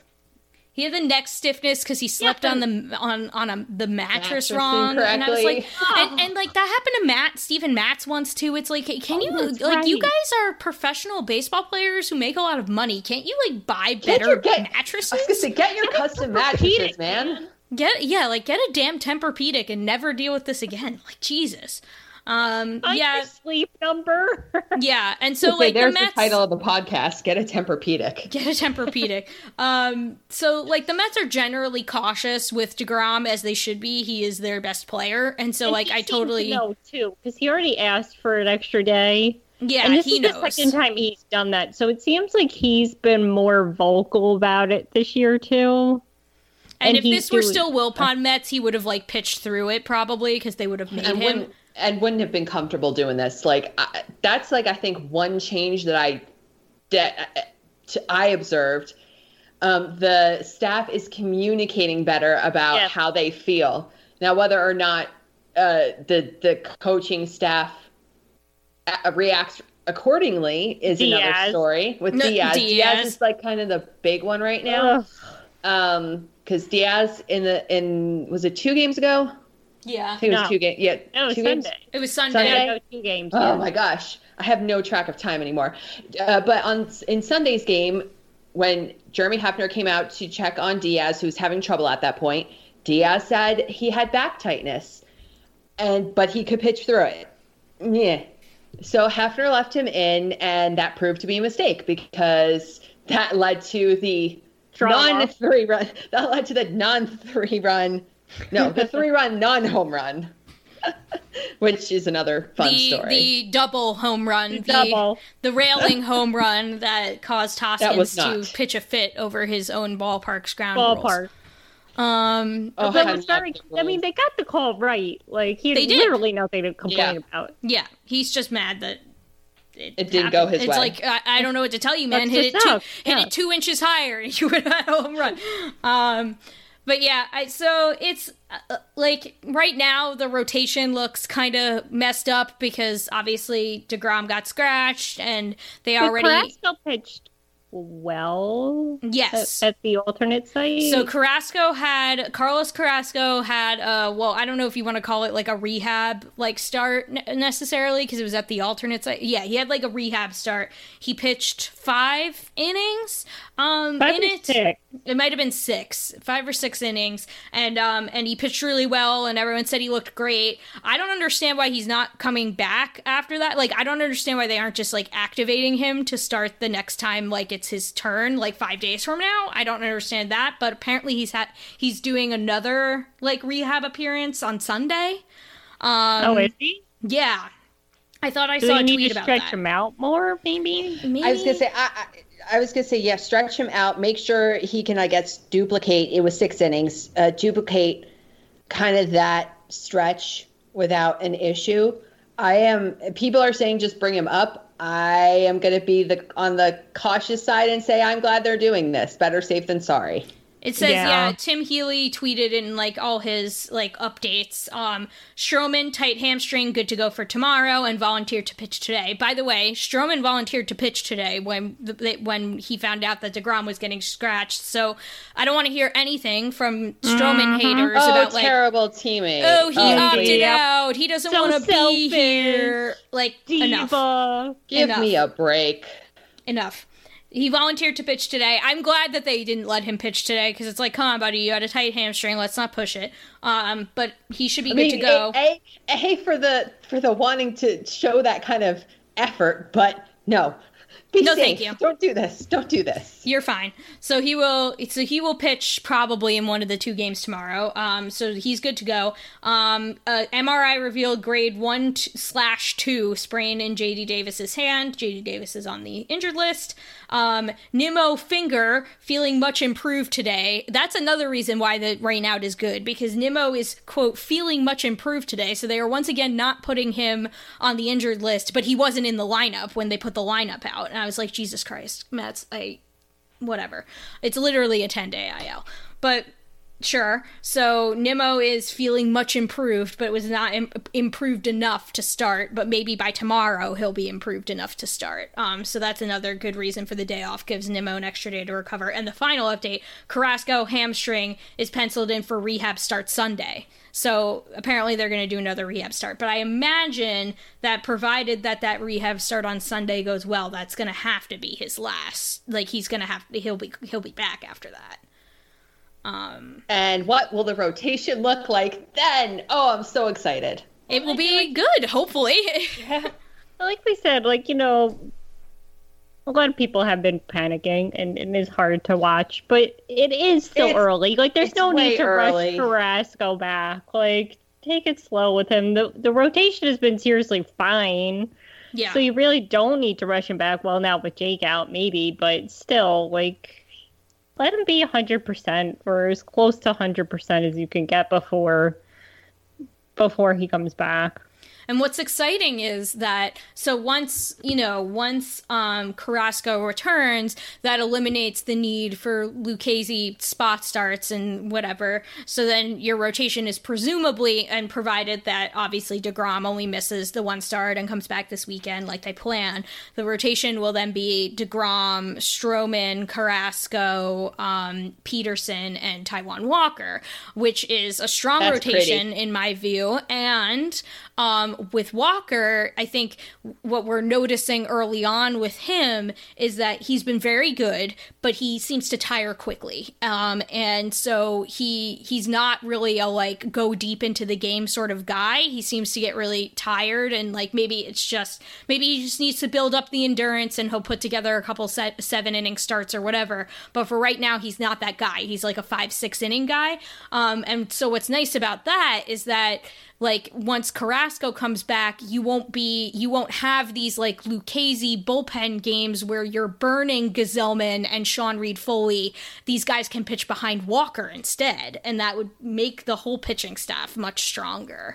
He had the neck stiffness because he slept on the mattress wrong. And I was like, and like that happened to Steven Matz once too. It's like, can you you guys are professional baseball players who make a lot of money. Can't you like buy better mattresses?
I was gonna say, get your custom mattresses, man.
Get a damn Tempur-Pedic and never deal with this again. Like Jesus.
Your sleep number.
Yeah, and so
there's the title of the podcast: Get a Tempur-Pedic.
Get a Tempur-Pedic. So the Mets are generally cautious with deGrom, as they should be. He is their best player, and so I totally
know too, because he already asked for an extra day.
Yeah,
and this
he
is
knows.
The second time he's done that, so it seems like he's been more vocal about it this year too.
And if this were still Wilpon Mets, he would have pitched through it probably because they would have made him.
And wouldn't have been comfortable doing this. That's I think one change that I observed. The staff is communicating better about how they feel. Now, whether or not the coaching staff reacts accordingly is another story. With Diaz. Diaz is kind of the big one right now. Because Diaz was it 2 games ago?
Yeah.
I think it was 2 games. Yeah.
No, it was
2
Sunday.
games?
It was Sunday.
No, 2 games.
Oh my gosh. I have no track of time anymore. But in Sunday's game, when Jeremy Hefner came out to check on Diaz, who was having trouble at that point, Diaz said he had back tightness, but he could pitch through it. Yeah. So Hefner left him in, and that proved to be a mistake because that led to the non-3 run. That led to the non-3 run. No, the 3-run non-home run, which is another fun story.
The double home run, the railing home run that caused Hoskins to pitch a fit over his own ballpark's ground rules.
I mean, they got the call right. He had literally nothing to complain about.
Yeah, he's just mad that it
didn't go his way.
It's like, I don't know what to tell you, man. Hit it 2 inches higher and you would have had a home run. But yeah, so it's right now the rotation looks kind of messed up because obviously deGrom got scratched and they already.
Carrasco pitched well.
Yes.
At the alternate site.
So Carlos Carrasco had well, I don't know if you want to call it like a rehab like start necessarily, because it was at the alternate site. Yeah, he had like a rehab start. He pitched 5 innings. It might have been 6, 5 or 6 innings, and he pitched really well, and everyone said he looked great. I don't understand why he's not coming back after that. Like, I don't understand why they aren't just like activating him to start the next time like it's his turn, like 5 days from now. I don't understand that, but apparently he's doing another like rehab appearance on Sunday.
Is he?
Yeah, I thought I saw a tweet about that. Do
you need to stretch him out more, maybe?
I was gonna say I was going to say, yeah, stretch him out. Make sure he can, I guess, duplicate. It was 6 innings. Duplicate kind of that stretch without an issue. People are saying just bring him up. I am going to be on the cautious side and say I'm glad they're doing this. Better safe than sorry.
It says, Tim Healy tweeted in like all his like updates, Stroman, tight hamstring, good to go for tomorrow, and volunteered to pitch today. By the way, Stroman volunteered to pitch today when he found out that DeGrom was getting scratched. So I don't want to hear anything from Stroman haters about like
terrible teammate.
Oh, he opted out. He doesn't want to be here. Like, enough.
Give me a break.
Enough. He volunteered to pitch today. I'm glad that they didn't let him pitch today, because it's like, come on, buddy, you had a tight hamstring. Let's not push it. But he should be good to go.
For the wanting to show that kind of effort, but no. Be safe.
Thank you.
Don't do this.
You're fine. So he will pitch probably in one of the 2 games tomorrow. So he's good to go. MRI revealed grade 1/2 sprain in JD Davis's hand. JD Davis is on the injured list. Nimmo finger feeling much improved today. That's another reason why the rain out is good, because Nimmo is, quote, feeling much improved today. So they are once again not putting him on the injured list, but he wasn't in the lineup when they put the lineup out. And I was like, Jesus Christ, Mets, whatever. It's literally a 10-day IL. But sure. So Nimmo is feeling much improved, but it was not improved enough to start. But maybe by tomorrow he'll be improved enough to start. So that's another good reason for the day off. Gives Nimmo an extra day to recover. And the final update, Carrasco hamstring is penciled in for rehab start Sunday. So apparently they're going to do another rehab start. But I imagine that provided that rehab start on Sunday goes well, that's going to have to be his last. Like, he'll be back after that.
And what will the rotation look like then? Oh, I'm so excited.
It will be good, hopefully.
Yeah. Like we said, a lot of people have been panicking, and it's hard to watch, but it is still early. Like, there's no need to rush Carrasco back. Like, take it slow with him. The rotation has been seriously fine.
Yeah.
So you really don't need to rush him back. Well, now with Jake out, maybe, but still, let him be 100% or as close to 100% as you can get before he comes back.
And what's exciting is that, so once Carrasco returns, that eliminates the need for Lucchesi spot starts and whatever. So then your rotation is presumably, and provided that obviously DeGrom only misses the 1 start and comes back this weekend like they plan, the rotation will then be DeGrom, Stroman, Carrasco, Peterson, and Taijuan Walker, which is a strong rotation in my view. And with Walker, I think what we're noticing early on with him is that he's been very good, but he seems to tire quickly. And so he's not really a go deep into the game sort of guy. He seems to get really tired, and maybe he just needs to build up the endurance, and he'll put together a couple 7-inning starts or whatever. But for right now, he's not that guy. He's like a 5-6 inning guy. And so what's nice about that is that once Carrasco comes back, you won't have these Lucchesi bullpen games where you're burning Gesellman and Sean Reed-Foley. These guys can pitch behind Walker instead, and that would make the whole pitching staff much stronger.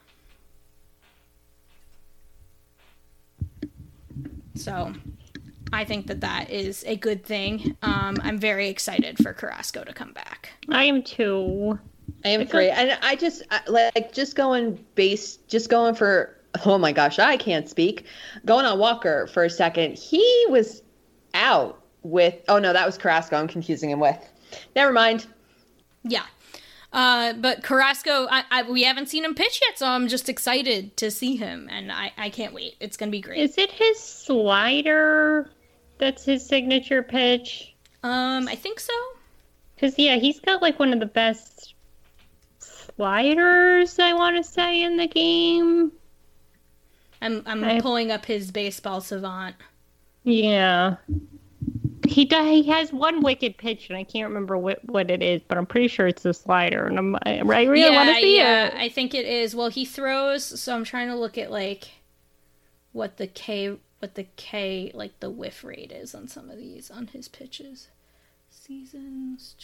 So I think that is a good thing. I'm very excited for Carrasco to come back.
I am too.
I am great. And I just going for, oh my gosh, I can't speak. Going on Walker for a second. He was out with. Oh no, that was Carrasco. I'm confusing him with. Never mind.
Yeah. But Carrasco, we haven't seen him pitch yet, so I'm just excited to see him, and I can't wait. It's going to be great.
Is it his slider that's his signature pitch?
I think so.
Because, yeah, he's got, like, one of the best sliders, I want to say, in the game.
I'm pulling up his baseball savant.
Yeah. He has one wicked pitch, and I can't remember what it is, but I'm pretty sure it's the slider, and I really want to see it.
I think it is. Well, he throws, so I'm trying to look at, like, what the K, like, the whiff rate is on some of these, on his pitches. Seasons.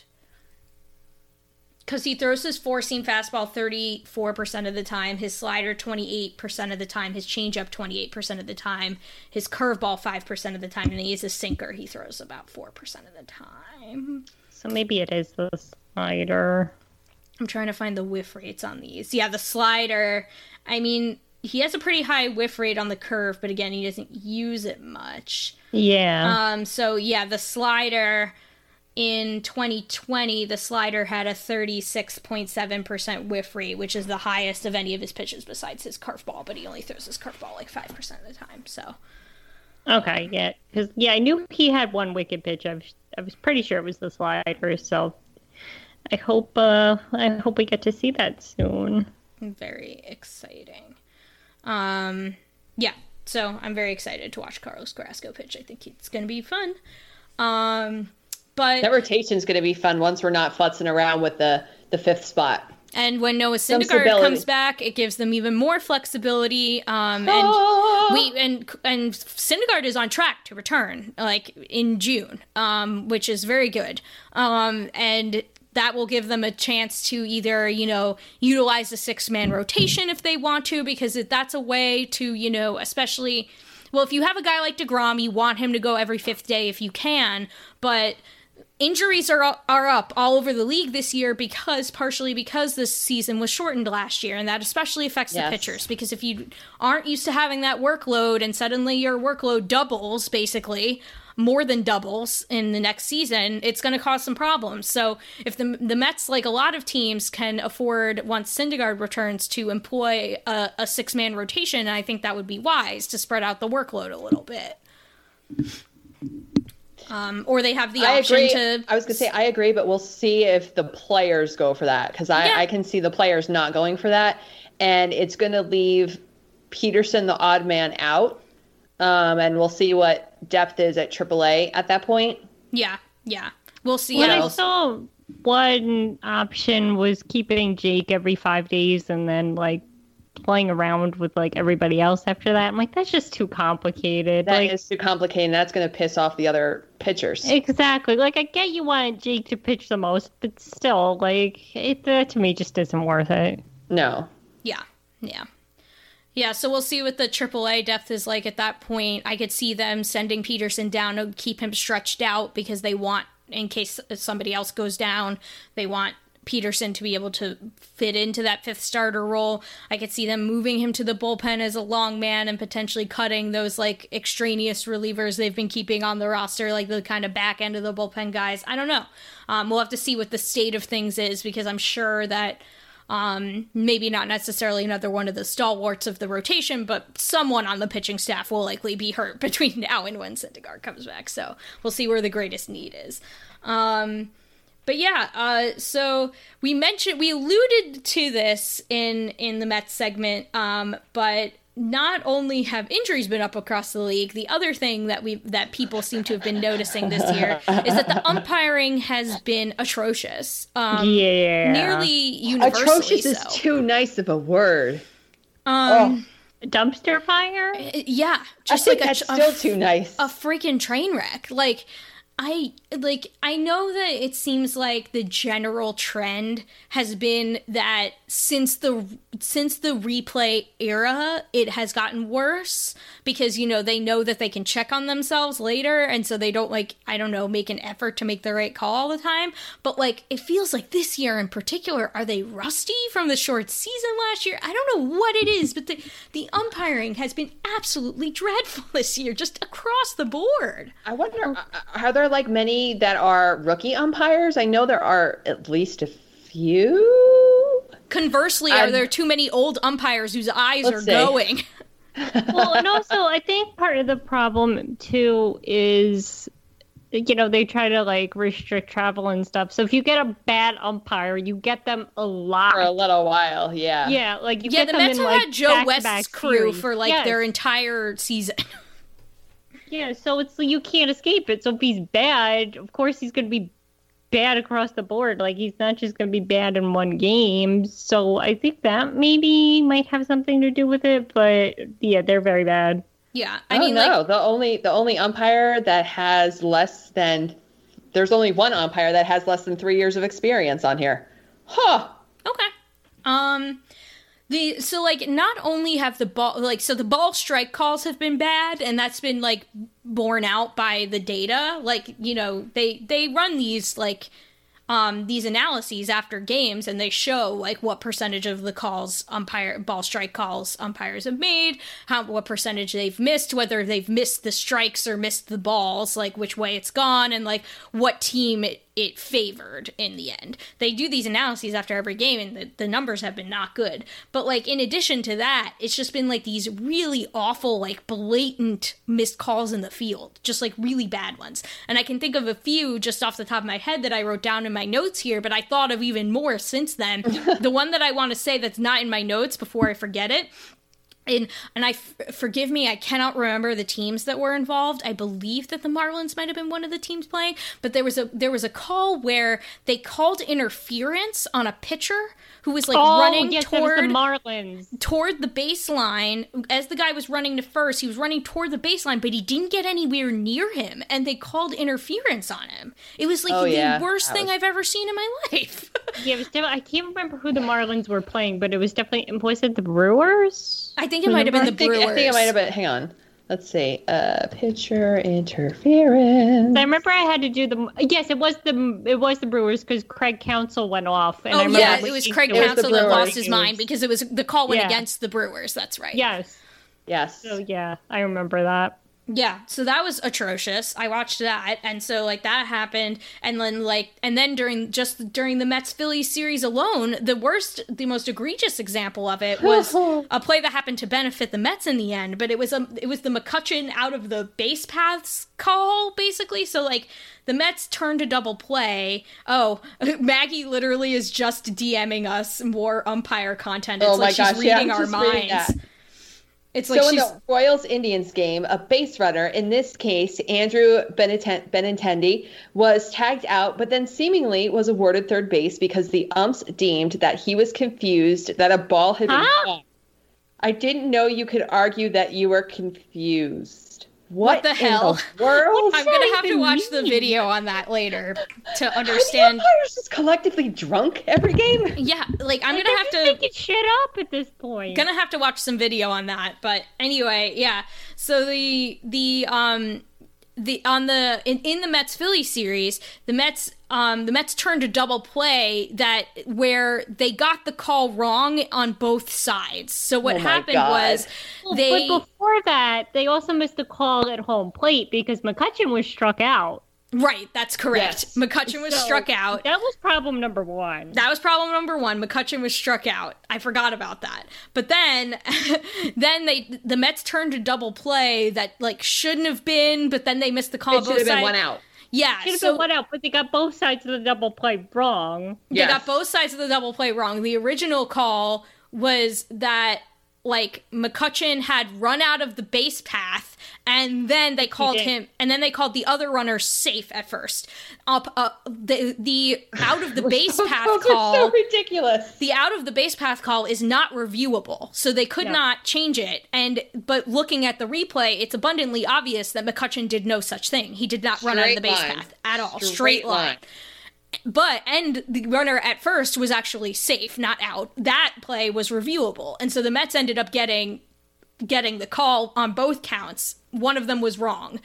Because he throws his four-seam fastball 34% of the time, his slider 28% of the time, his changeup 28% of the time, his curveball 5% of the time, and he has a sinker he throws about 4% of the time.
So maybe it is the slider.
I'm trying to find the whiff rates on these. Yeah, the slider, I mean, he has a pretty high whiff rate on the curve, but again, he doesn't use it much.
Yeah.
So, yeah, the slider... In 2020, the slider had a 36.7% whiff rate, which is the highest of any of his pitches besides his curveball, but he only throws his curveball like 5% of the time, so.
Okay, yeah. Because, yeah, I knew he had one wicked pitch. I was pretty sure it was the slider, so I hope we get to see that soon.
Very exciting. Yeah, so I'm very excited to watch Carlos Carrasco pitch. I think it's going to be fun. But
that rotation's going to be fun once we're not futzing around with the fifth spot.
And when Noah Syndergaard comes back, it gives them even more flexibility. And Syndergaard is on track to return, like in June, which is very good. And that will give them a chance to either, utilize the 6-man rotation if they want to, because that's a way to, especially, well, if you have a guy like DeGrom, you want him to go every 5th day if you can, but injuries are up all over the league this year partially because this season was shortened last year, and that especially affects the pitchers, because if you aren't used to having that workload and suddenly your workload doubles, basically more than doubles in the next season, it's going to cause some problems. So if the Mets, like a lot of teams, can afford, once Syndergaard returns, to employ a 6-man rotation, I think that would be wise to spread out the workload a little bit. Or they have the option to...
I was going to say, I agree, but we'll see if the players go for that, because I can see the players not going for that, and it's going to leave Peterson, the odd man, out, and we'll see what depth is at AAA at that point.
Yeah. We'll see.
Well, I saw one option was keeping Jake every 5 days and then, like, playing around with like everybody else after that. I'm like, that's just too complicated.
That is too complicated. That's going to piss off the other pitchers.
Exactly. Like, I get you want Jake to pitch the most, but still, like, that to me just isn't worth it.
No.
Yeah, so we'll see what the AAA depth is like at that point. I could see them sending Peterson down to keep him stretched out because they want, in case somebody else goes down, they want Peterson to be able to fit into that 5th starter role. I could see them moving him to the bullpen as a long man and potentially cutting those like extraneous relievers they've been keeping on the roster, like the kind of back end of the bullpen guys. I don't know. We'll have to see what the state of things is, because I'm sure that maybe not necessarily another one of the stalwarts of the rotation, but someone on the pitching staff will likely be hurt between now and when Syndergaard comes back. So we'll see where the greatest need is. But yeah, so we alluded to this in the Mets segment, but not only have injuries been up across the league, the other thing that people seem to have been noticing this year is that the umpiring has been atrocious. Nearly universally.
Atrocious is too nice of a word.
Dumpster fire?
Yeah,
just like that's still too nice.
A freaking train wreck. Like, I know that it seems like the general trend has been that since the replay era, it has gotten worse because, they know that they can check on themselves later, and so they don't, make an effort to make the right call all the time. But, it feels like this year in particular, are they rusty from the short season last year? I don't know what it is, but the umpiring has been absolutely dreadful this year, just across the board.
I wonder, are there many that are rookie umpires? I know there are at least a few.
Conversely, are there too many old umpires whose eyes are going?
Well, and also I think part of the problem too is, they try to restrict travel and stuff. So if you get a bad umpire, you get them a lot
for a little while. Yeah.
Yeah, you
get
them
the Mets
in
have had Joe West's
back-to-back
crew
series.
for their entire season.
Yeah, so it's you can't escape it. So if he's bad, of course he's going to be bad across the board. He's not just going to be bad in one game. So I think that maybe might have something to do with it. But yeah, they're very bad.
Yeah,
the only umpire that has there's only one umpire that has less than 3 years of experience on here. Huh.
Okay. Not only have the ball, the ball strike calls have been bad, and that's been, borne out by the data. They run these analyses after games, and they show, what percentage of the calls ball strike calls umpires have made, what percentage they've missed, whether they've missed the strikes or missed the balls, which way it's gone, and, what team it favored in the end. They do these analyses after every game, and the numbers have been not good. But, in addition to that, it's just been, these really awful, blatant missed calls in the field. Just, really bad ones. And I can think of a few just off the top of my head that I wrote down in my notes here, but I thought of even more since then. The one that I want to say that's not in my notes before I forget it, and forgive me, I cannot remember the teams that were involved. I believe that the Marlins might have been one of the teams playing, but there was a call where they called interference on a pitcher who was running toward
the Marlins,
toward the baseline. As the guy was running to first, he was running toward the baseline, but he didn't get anywhere near him, and they called interference on him. It was the worst thing I've ever seen in my life.
Yeah, it was I can't remember who the Marlins were playing, but it was definitely, was it the Brewers?
I think it might have been the Brewers.
I think it might have been, hang on. Let's see. Pitcher interference.
I remember I had to do yes, it was the Brewers because Craig Counsell went off. And
it was Craig Counsell that lost his mind because the call went against the Brewers. That's right.
Yes. So yeah, I remember that.
Yeah, so that was atrocious. I watched that, and so that happened, and then during the Mets-Phillies series alone, the most egregious example of it was a play that happened to benefit the Mets in the end, but it was the McCutchen out of the base paths call, basically. So the Mets turned to double play. Oh, Maggie literally is just DMing us more umpire content. It's she's reading our minds. It's
so in the Royals-Indians game, a base runner, in this case, Andrew Benintendi, was tagged out, but then seemingly was awarded third base because the umps deemed that he was confused that a ball had been caught. I didn't know you could argue that you were confused. What
the hell?
In the world?
I'm going to have to watch the video on that later to understand.
Are the umpires just collectively drunk every game?
Yeah, I'm going to have to
making shit up at this point.
Gonna have to watch some video on that. But anyway, yeah. So in the Mets-Phillies series, the Mets turned to double play where they got the call wrong on both sides. So what happened was
but before that, they also missed a call at home plate because McCutchen was struck out.
Right, that's correct. Yes. McCutchen was struck out.
That was problem number one.
McCutchen was struck out. I forgot about that. But then the Mets turned to double play that shouldn't have been, but then they missed the call on both sides. It should have been
one out.
Yeah.
Should have been one out, but they got both sides of the double play wrong.
They got both sides of the double play wrong. The original call was that McCutchen had run out of the base path And then they called him, and then they called the other runner safe at first. The out of the base path call,
so ridiculous.
The out of the base path call is not reviewable, so they could not change it. But looking at the replay, it's abundantly obvious that McCutchen did no such thing. He did not run out of the base path at all. Straight line. And the runner at first was actually safe, not out. That play was reviewable, and so the Mets ended up getting the call on both counts. One of them was wrong.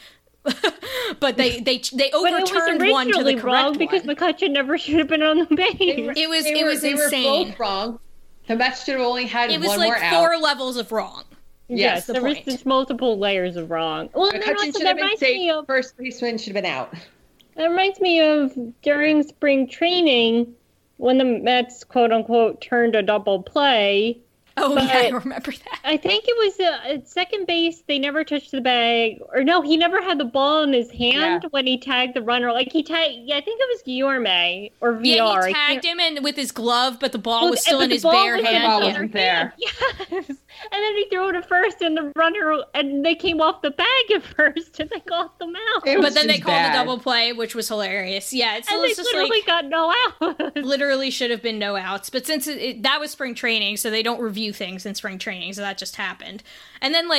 But they overturned one to the correct
wrong because McCutchen never should have been on the base.
It was insane.
They were both wrong. The Mets should have only had one more out.
It was like 4 levels of wrong.
Yes, there was just multiple layers of wrong. Well,
McCutchen should have been safe. First baseman should have been out.
That reminds me of during spring training when the Mets, quote unquote, turned a double play.
Oh, yeah, I remember that.
I think it was at second base, they never touched the bag. Or no, he never had the ball in his hand when he tagged the runner. Like, I think it was Guillorme or VR.
Yeah, he tagged him in with his glove, but the ball was still in his bare hand.
The ball wasn't there.
Yes. And then he threw it at first, and the runner, and they came off the bag at first, and they got them out.
But then they called the double play, which was hilarious. Yeah,
and they literally got no outs.
Literally should have been no outs. But since that was spring training, so they don't review things in spring training, so that just happened. And then,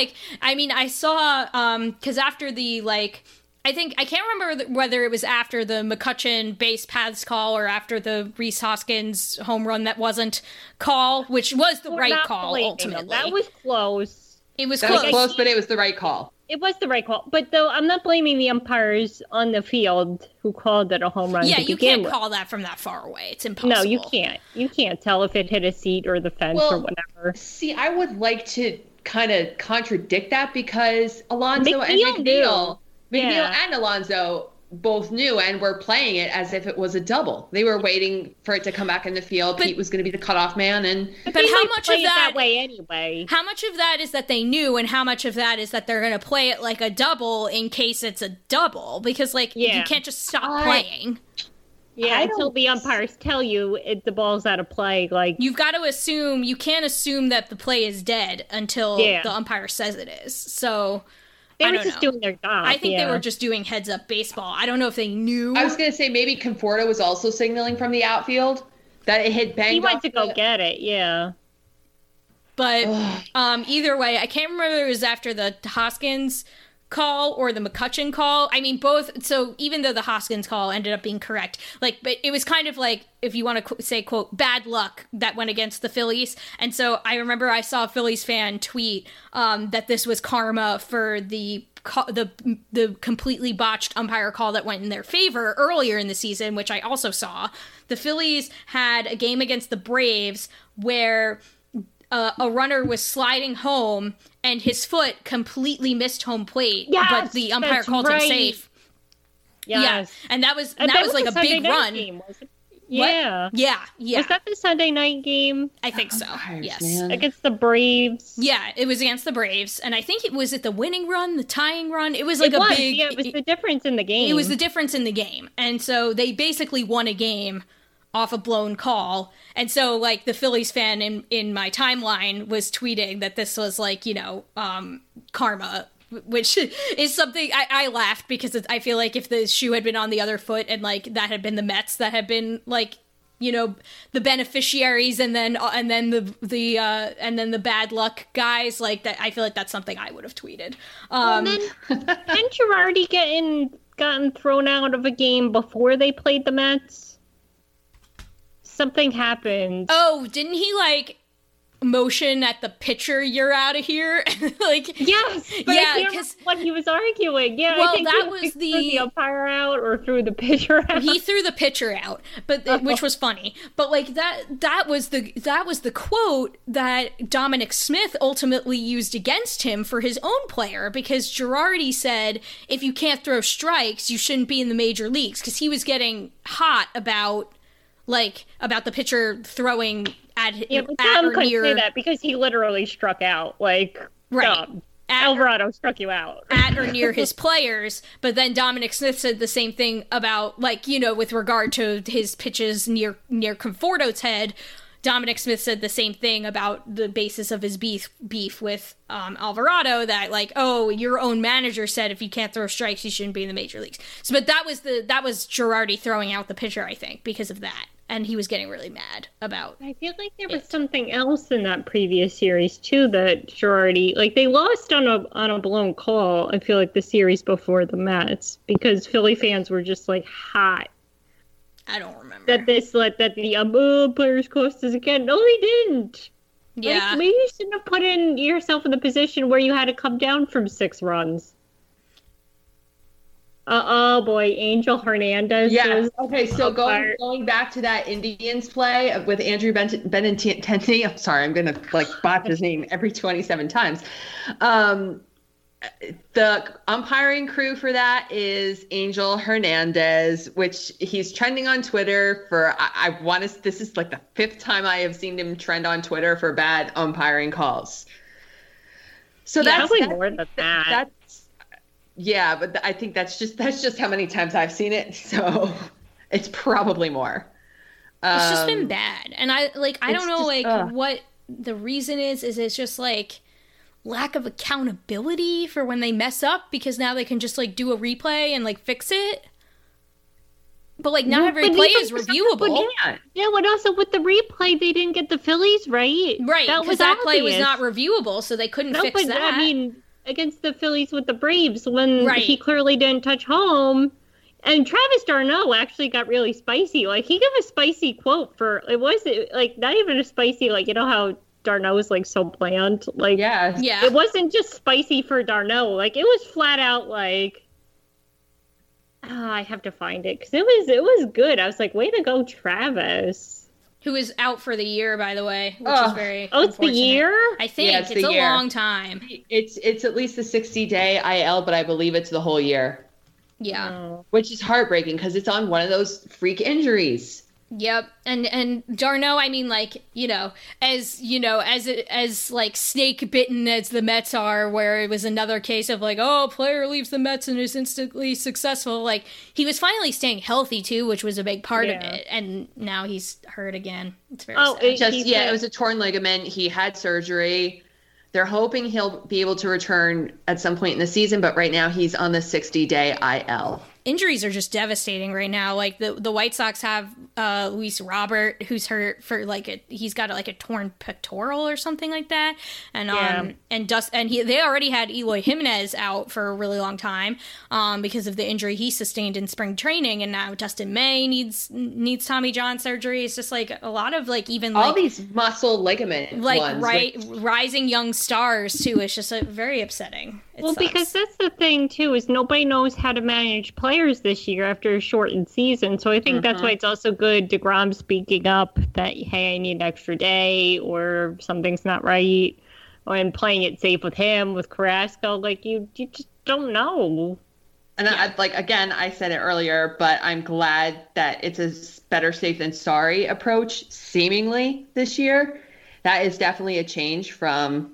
I saw, because after the, I can't remember whether it was after the McCutchen base paths call or after the Rhys Hoskins home run that wasn't call, which was the right call, ultimately.
That was close.
It was
close, but it was the right call.
It was the right call. But, though, I'm not blaming the umpires on the field who called it a home run.
Yeah, you can't call that from that far away. It's impossible.
No, you can't. You can't tell if it hit a seat or the fence or whatever.
See, I would like to kind of contradict that because Alonso and McNeil and Alonso both knew and were playing it as if it was a double. They were waiting for it to come back in the field. Pete was going to be the cutoff man,
but how much of that way anyway?
How much of that is that they knew, and how much of that is that they're going to play it like a double in case it's a double? Because you can't just stop playing.
Yeah, until the umpires tell you the ball's out of play.
You've got to assume, you can't assume that the play is dead until the umpire says it is. So
they were just doing their job.
I think they were just doing heads-up baseball. I don't know if they knew.
I was going to say maybe Conforto was also signaling from the outfield that it had banged.
He went to go get it, yeah.
But either way, I can't remember if it was after the Hoskins call or the McCutchen call. I mean, both. So even though the Hoskins call ended up being correct, but it was kind of like, if you want to say, quote, bad luck that went against the Phillies. And so I remember I saw a Phillies fan tweet that this was karma for the completely botched umpire call that went in their favor earlier in the season, which I also saw. The Phillies had a game against the Braves where a runner was sliding home and his foot completely missed home plate, but the umpire called him safe.
Yes.
Yeah, and that was like a big run.
Game, was it? Yeah.
Yeah.
Was that the Sunday night game?
I think so. Yes.
Man.
Against the Braves.
Yeah, it was against the Braves, and I think it was the winning run, the tying run. It was big.
Yeah, it was the difference in the game.
It was the difference in the game, and so they basically won a game off a blown call. And so the Phillies fan in my timeline was tweeting that this was karma, which is something I laughed because I feel like if the shoe had been on the other foot and that had been the Mets that had been the beneficiaries and then the bad luck guys, that, I feel like that's something I would have tweeted.
And then hadn't Girardi gotten thrown out of a game before they played the Mets? Something happened.
Oh, didn't he motion at the pitcher, "You're out of here"?
Yes, but because what he was arguing. Yeah,
well,
I think
that was
threw the umpire out or threw the pitcher out.
He threw the pitcher out, which was funny. But that was the quote that Dominic Smith ultimately used against him for his own player, because Girardi said, if you can't throw strikes, you shouldn't be in the major leagues, because he was getting hot about the pitcher throwing at
Tom
or near.
Say that because he literally struck out. Right. Alvarado struck you out
at or near his players. But then Dominic Smith said the same thing about with regard to his pitches near Conforto's head. Dominic Smith said the same thing about the basis of his beef with Alvarado, that like, oh, your own manager said if you can't throw strikes, you shouldn't be in the major leagues. So, but that was Girardi throwing out the pitcher, I think, because of that. And he was getting really mad about
I feel like there was something else in that previous series, too, that Girardi... Like, they lost on a blown call, I feel like, the series before the Mets, because Philly fans were just, like, hot.
I don't remember.
That the players cost us again. No, they didn't.
Yeah.
Like, maybe you shouldn't have put yourself in the position where you had to come down from 6 runs. Oh boy, Angel Hernandez.
Yeah. Okay, so going back to that Indians play with Andrew Benintendi. I'm sorry, I'm gonna like botch his name every 27 times. The umpiring crew for that is Angel Hernandez, which he's trending on Twitter for. This is like the 5th time I have seen him trend on Twitter for bad umpiring calls. So that's
probably more than that.
Yeah, but I think that's just how many times I've seen it. So it's probably more.
It's just been bad. And I don't know what the reason is. Is it's just like lack of accountability for when they mess up, because now they can just like do a replay and like fix it. But like not every play is reviewable.
Yeah, but also with the replay, they didn't get the Phillies right.
Right, because that play was not reviewable, so they couldn't fix that.
I mean, against the Phillies with the Braves when he clearly didn't touch home. And Travis d'Arnaud actually got really spicy. Like, he gave a spicy quote for, it wasn't, like, not even a spicy, like, you know how d'Arnaud is, like, so bland? Like,
yeah.
It wasn't just spicy for d'Arnaud. Like, it was flat out, like, I have to find it. Because it was good. I was like, way to go, Travis.
Who is out for the year, by the way, which is very
it's the year?
I think it's a long time.
It's at least a 60-day IL, but I believe it's the whole year.
Yeah.
Which is heartbreaking because it's on one of those freak injuries.
Yep. And d'Arnaud, I mean, like, as like snake bitten as the Mets are, where it was another case of like, oh, player leaves the Mets and is instantly successful. Like, he was finally staying healthy too, which was a big part of it. And now he's hurt again. It's very sad.
It was a torn ligament. He had surgery. They're hoping he'll be able to return at some point in the season, but right now he's on the 60-day IL.
Injuries are just devastating right now. Like the White Sox have Luis Robert, who's hurt for he's got a torn pectoral or something like that, and they already had Eloy Jimenez out for a really long time because of the injury he sustained in spring training, and now Dustin May needs Tommy John surgery. It's just like a lot of
all these muscle ligament
rising young stars too. It's just very upsetting.
Because that's the thing too, is nobody knows how to manage players this year after a shortened season. So I think that's why it's also good DeGrom speaking up that, hey, I need an extra day or something's not right, and playing it safe with him, with Carrasco. Like, you just don't know.
And I said it earlier, but I'm glad that it's a better safe than sorry approach, seemingly, this year. That is definitely a change from,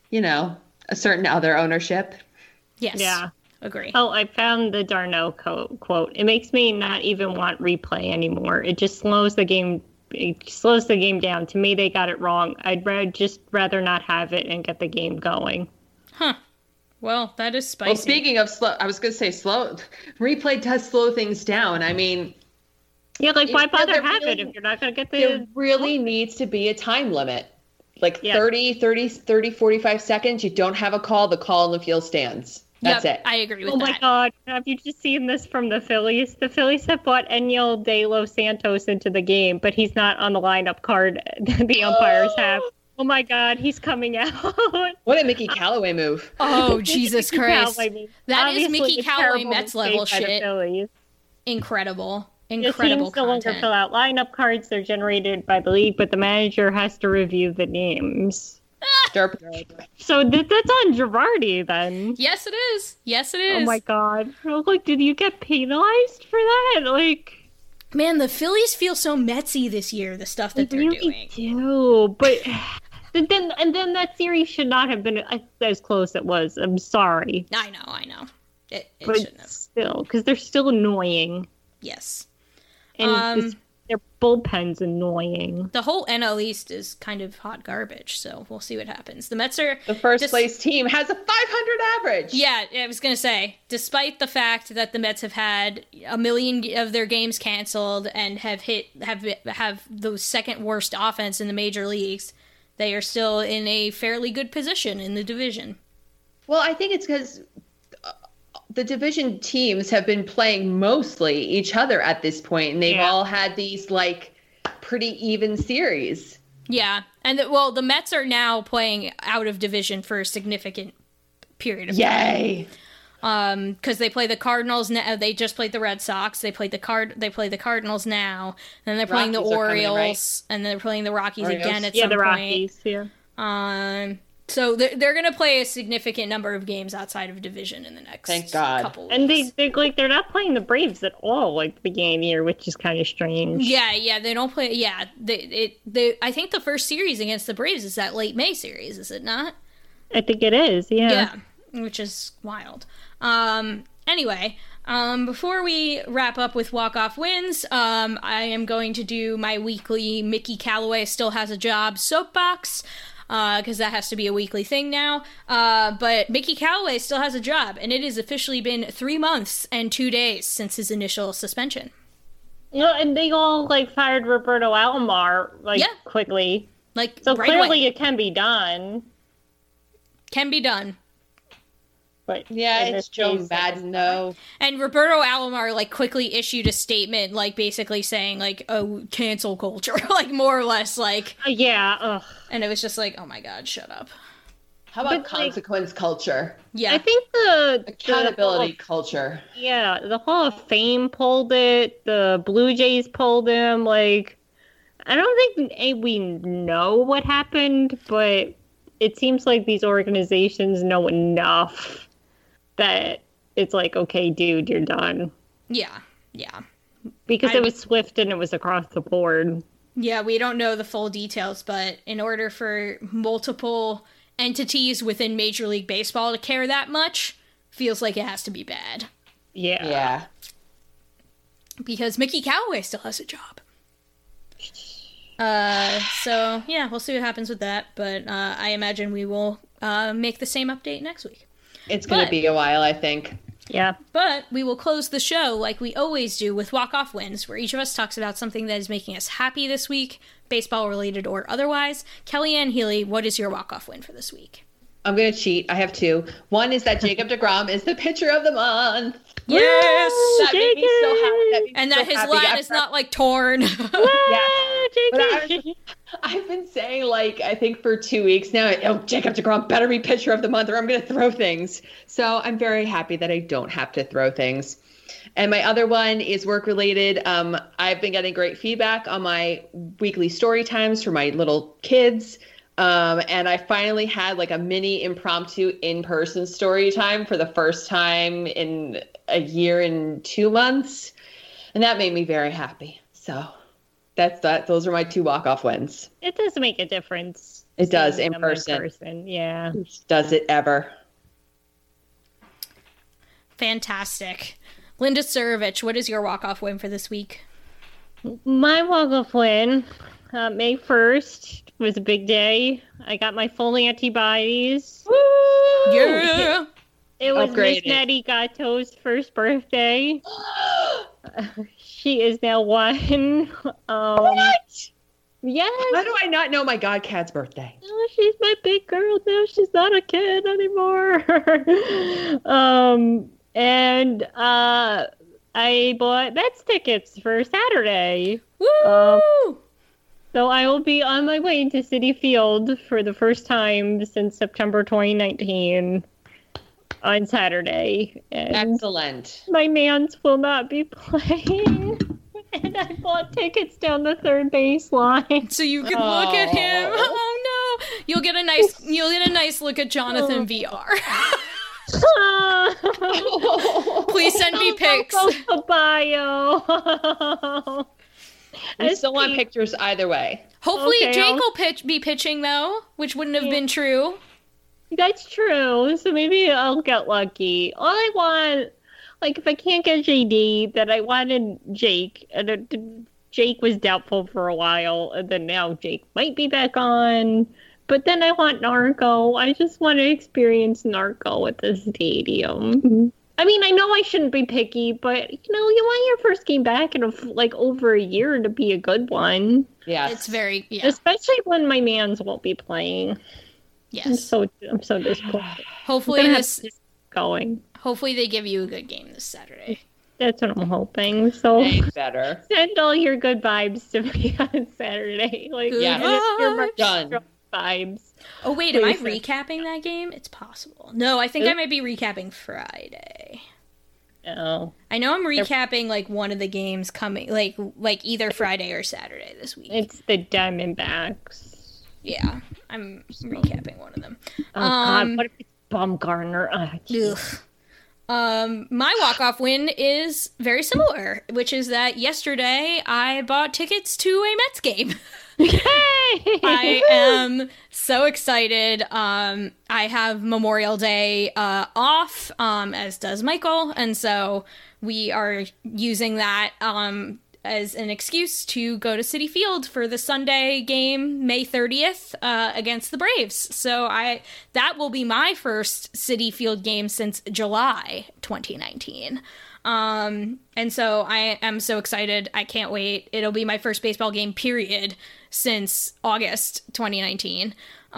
a certain other ownership.
Yes. Yeah. Agree.
Oh, I found the d'Arnaud quote. It makes me not even want replay anymore. It just slows the game. It slows the game down. To me, they got it wrong. I'd rather not have it and get the game going.
Huh. Well, that is spicy.
Well, speaking of slow, I was going to say slow. Replay does slow things down. I mean,
yeah, like why bother have it if you're not going to get the?
There really needs to be a time limit. Like 30, 45 seconds, you don't have a call, the call in the field stands. That's it.
I agree with that.
Oh my God. Have you just seen this from the Phillies? The Phillies have brought Enyel De Los Santos into the game, but he's not on the lineup card the umpires have. Oh my God, he's coming out.
What a Mickey Callaway move.
Oh, Jesus Christ. That is Mickey Callaway Mets level shit. Incredible. Incredible
teams no longer fill out lineup cards. They're generated by the league, but the manager has to review the names. So that's on Girardi then.
Yes, it is.
Oh my God. Look, did you get penalized for that? Like,
man, the Phillies feel so Metsy this year. The stuff that they're doing.
Do, but then that series should not have been as close as it was. I'm sorry.
I know. It
but
shouldn't have.
Still, because they're still annoying.
Yes.
And Their bullpen's annoying.
The whole NL East is kind of hot garbage, so we'll see what happens. The Mets are...
The first place team has a 500 average.
Yeah, I was going to say, despite the fact that the Mets have had 1 million of their games canceled and have the second worst offense in the major leagues, they are still in a fairly good position in the division.
Well, I think it's because the division teams have been playing mostly each other at this point, and they've all had these, like, pretty even series.
Yeah, and the Mets are now playing out of division for a significant period of time.
Yay!
Because they play the Cardinals now. They just played the Red Sox. They play the Cardinals now. And then they're playing the Orioles, and then they're playing the Rockies again at some point.
Rockies, yeah.
So they're going to play a significant number of games outside of division in the next couple
and
weeks.
they're not playing the Braves at all, like the beginning of the year, which is kind of strange.
Yeah, they don't play. Yeah, I think the first series against the Braves is that late May series, is it not?
I think it is. Yeah,
which is wild. Anyway, before we wrap up with walk-off wins, I am going to do my weekly Mickey Callaway Still Has a Job soapbox. Because that has to be a weekly thing now. But Mickey Callaway still has a job, and it has officially been 3 months and 2 days since his initial suspension.
And they all, fired Roberto Alomar, quickly. So
right
clearly
away.
It can be done.
Can be done.
But
yeah, it's Joe Madden, though.
And Roberto Alomar, quickly issued a statement, basically saying, oh, cancel culture. More or less,
yeah, ugh.
And it was just oh my god, shut up.
How about consequence culture?
Yeah.
I think the
accountability culture.
Yeah, the Hall of Fame pulled it. The Blue Jays pulled him. I don't think we know what happened, but it seems like these organizations know enough that it's okay, dude, you're done.
Yeah.
Because it was swift and it was across the board.
Yeah, we don't know the full details, but in order for multiple entities within Major League Baseball to care that much, feels like it has to be bad.
Yeah.
Because Mickey Callaway still has a job. So, yeah, we'll see what happens with that, but I imagine we will make the same update next week.
It's going to be a while, I think.
Yeah.
But we will close the show like we always do with walk-off wins, where each of us talks about something that is making us happy this week, baseball-related or otherwise. Kellyanne Healy, what is your walk-off win for this week?
I'm going to cheat. I have two. One is that Jacob deGrom is the pitcher of the month.
Yes!
That made me so happy.
And that his line is not, torn.
Yeah. I've been saying, I think for 2 weeks now, Jacob deGrom better be pitcher of the month or I'm going to throw things. So I'm very happy that I don't have to throw things. And my other one is work-related. I've been getting great feedback on my weekly story times for my little kids. And I finally had a mini impromptu in-person story time for the first time in a year and 2 months. And that made me very happy. So that's that. Those are my two walk-off wins.
It does make a difference.
It does in person.
Yeah.
Does it ever?
Fantastic. Linda Surovich, what is your walk-off win for this week?
My walk-off win, May 1st, was a big day. I got my full antibodies.
Woo! Yeah!
It was Miss Nettie Gatto's first birthday. She is now 1.
What?
Yes.
How do I not know my godcat's birthday?
Oh, she's my big girl now. She's not a kid anymore. And I bought Mets tickets for Saturday.
Woo!
So I will be on my way to Citi Field for the first time since September 2019 on Saturday. And
excellent.
My Mans will not be playing. And I bought tickets down the third baseline.
So you can look at him. Oh no. You'll get a nice look at Jonathan VR. Please send me pics.
The bio.
We still want pictures either way.
Hopefully Jake will be pitching though, which wouldn't have been true.
That's true. So maybe I'll get lucky. All I want, if I can't get JD, then I wanted Jake. And Jake was doubtful for a while, and then now Jake might be back on. But then I want Narco. I just want to experience Narco at the stadium. I mean, I know I shouldn't be picky, but, you want your first game back in over a year to be a good one.
Yeah.
It's very, yeah.
Especially when my mans won't be playing.
Yes.
I'm so disappointed.
Hopefully
Hopefully
they give you a good game this Saturday.
That's what I'm hoping. So
better.
Send all your good vibes to me on Saturday. Your
done
vibes.
Oh wait, am I recapping that game? It's possible. No, I think I might be recapping Friday.
Oh.
I know I'm recapping one of the games coming like either Friday or Saturday this week.
It's the Diamondbacks.
Yeah, I'm recapping one of them.
Oh God, what if it's Bumgarner?
My walk-off win is very similar, which is that yesterday I bought tickets to a Mets game. I am so excited. I have Memorial Day off, as does Michael, and so we are using that as an excuse to go to Citi Field for the Sunday game, May 30th, against the Braves. So that will be my first Citi Field game since July 2019. And so I am so excited. I can't wait. It'll be my first baseball game, period, since August 2019.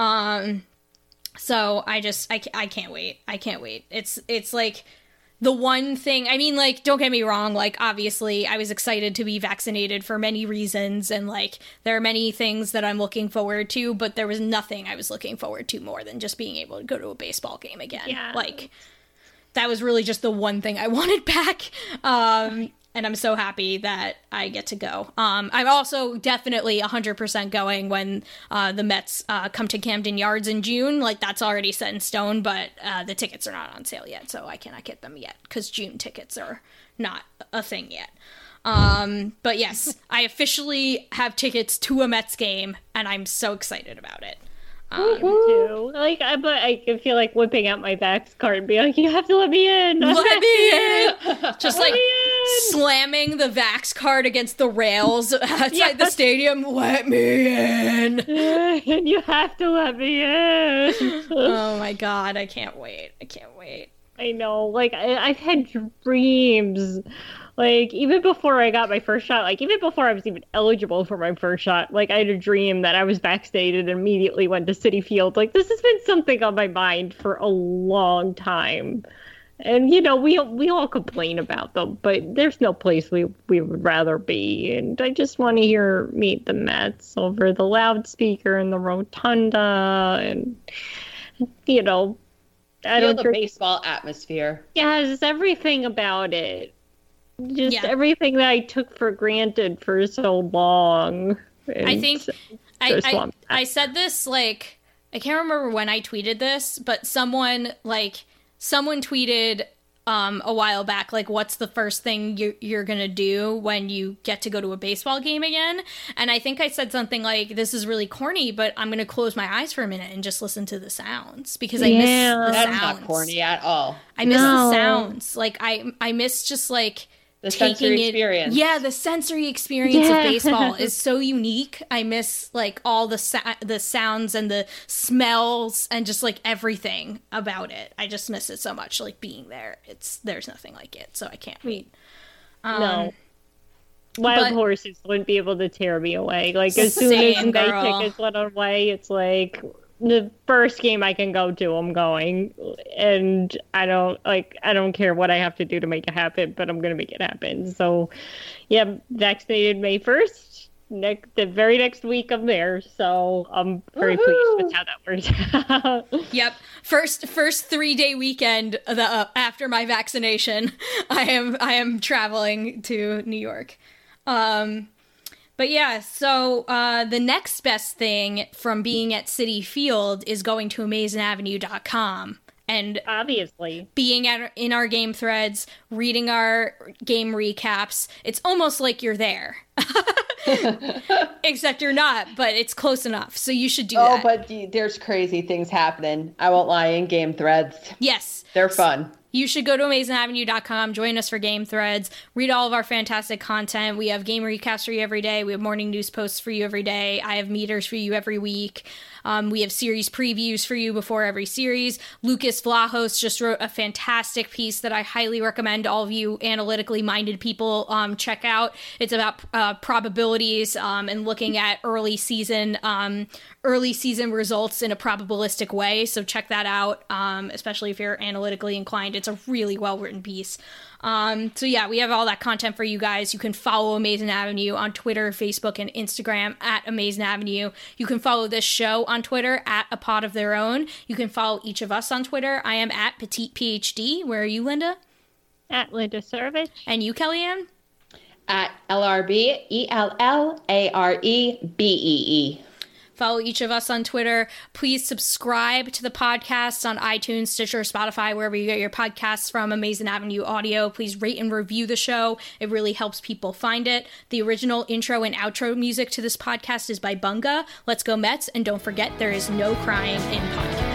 So I can't wait. I can't wait. It's like the one thing, I mean, don't get me wrong, obviously I was excited to be vaccinated for many reasons, and there are many things that I'm looking forward to, but there was nothing I was looking forward to more than just being able to go to a baseball game again.
Yeah.
That was really just the one thing I wanted back. And I'm so happy that I get to go. I'm also definitely 100% going when the Mets come to Camden Yards in June. That's already set in stone, but the tickets are not on sale yet, so I cannot get them yet because June tickets are not a thing yet. But yes, I officially have tickets to a Mets game, and I'm so excited about it.
Too. I can feel like whipping out my Vax card and be like, you have to let me in.
Let me in. Just slamming the Vax card against the rails outside the stadium. Let me in.
You have to let me in.
Oh my God. I can't wait.
I know. I've had dreams. Even before I got my first shot, even before I was even eligible for my first shot, I had a dream that I was vaccinated and immediately went to Citi Field. This has been something on my mind for a long time. And, we all complain about them, but there's no place we would rather be. And I just want to meet the Mets over the loudspeaker in the rotunda and, I don't
the baseball atmosphere.
Yeah, it's everything about it. Just everything that I took for granted for so long.
I think I said this, I can't remember when I tweeted this, but someone tweeted a while back, what's the first thing you're gonna do when you get to go to a baseball game again? And I think I said something this is really corny, but I'm gonna close my eyes for a minute and just listen to the sounds, because I miss the
that's
sounds.
Not corny at all.
I miss the sounds. I miss just
the sensory experience.
Yeah, the sensory experience of baseball is so unique. I miss all the sounds and the smells and just everything about it. I just miss it so much. Being there, there's nothing like it. So I can't wait.
No, wild horses wouldn't be able to tear me away. As soon as night tickets went away, it's the first game I can go to, I'm going, and I don't care what I have to do to make it happen, but I'm gonna make it happen. So, yeah, vaccinated May 1st. The very next week I'm there, so I'm very pleased with how that works out.
Yep, first 3-day weekend after my vaccination, I am traveling to New York. But yeah, so the next best thing from being at Citi Field is going to AmazinAvenue.com and
obviously
being in our game threads, reading our game recaps. It's almost like you're there. Except you're not, but it's close enough. So you should do that.
Oh, but there's crazy things happening. I won't lie, in game threads.
Yes.
They're fun.
you should go to AmazingAvenue.com, join us for Game Threads, read all of our fantastic content. We have game recaps for you every day. We have morning news posts for you every day. I have meters for you every week. We have series previews for you before every series. Lucas Vlahos just wrote a fantastic piece that I highly recommend all of you analytically minded people check out. It's about probabilities and looking at early season results in a probabilistic way. So check that out, especially if you're analytically inclined. It's a really well-written piece. So yeah, we have all that content for you guys. You can follow Amazing Avenue on Twitter, Facebook, and Instagram at Amazing Avenue. You can follow this show on Twitter at A Pod of Their Own. You can follow each of us on Twitter. I am at Petite PhD. Where are you, Linda?
At Linda Servich.
And you, Kellyanne?
At LRB, ELLAREBEE.
Follow each of us on Twitter. Please subscribe to the podcast on iTunes, Stitcher, Spotify, wherever you get your podcasts from, Amazing Avenue Audio. Please rate and review the show. It really helps people find it. The original intro and outro music to this podcast is by Bunga. Let's go Mets, and don't forget, there is no crying in podcast.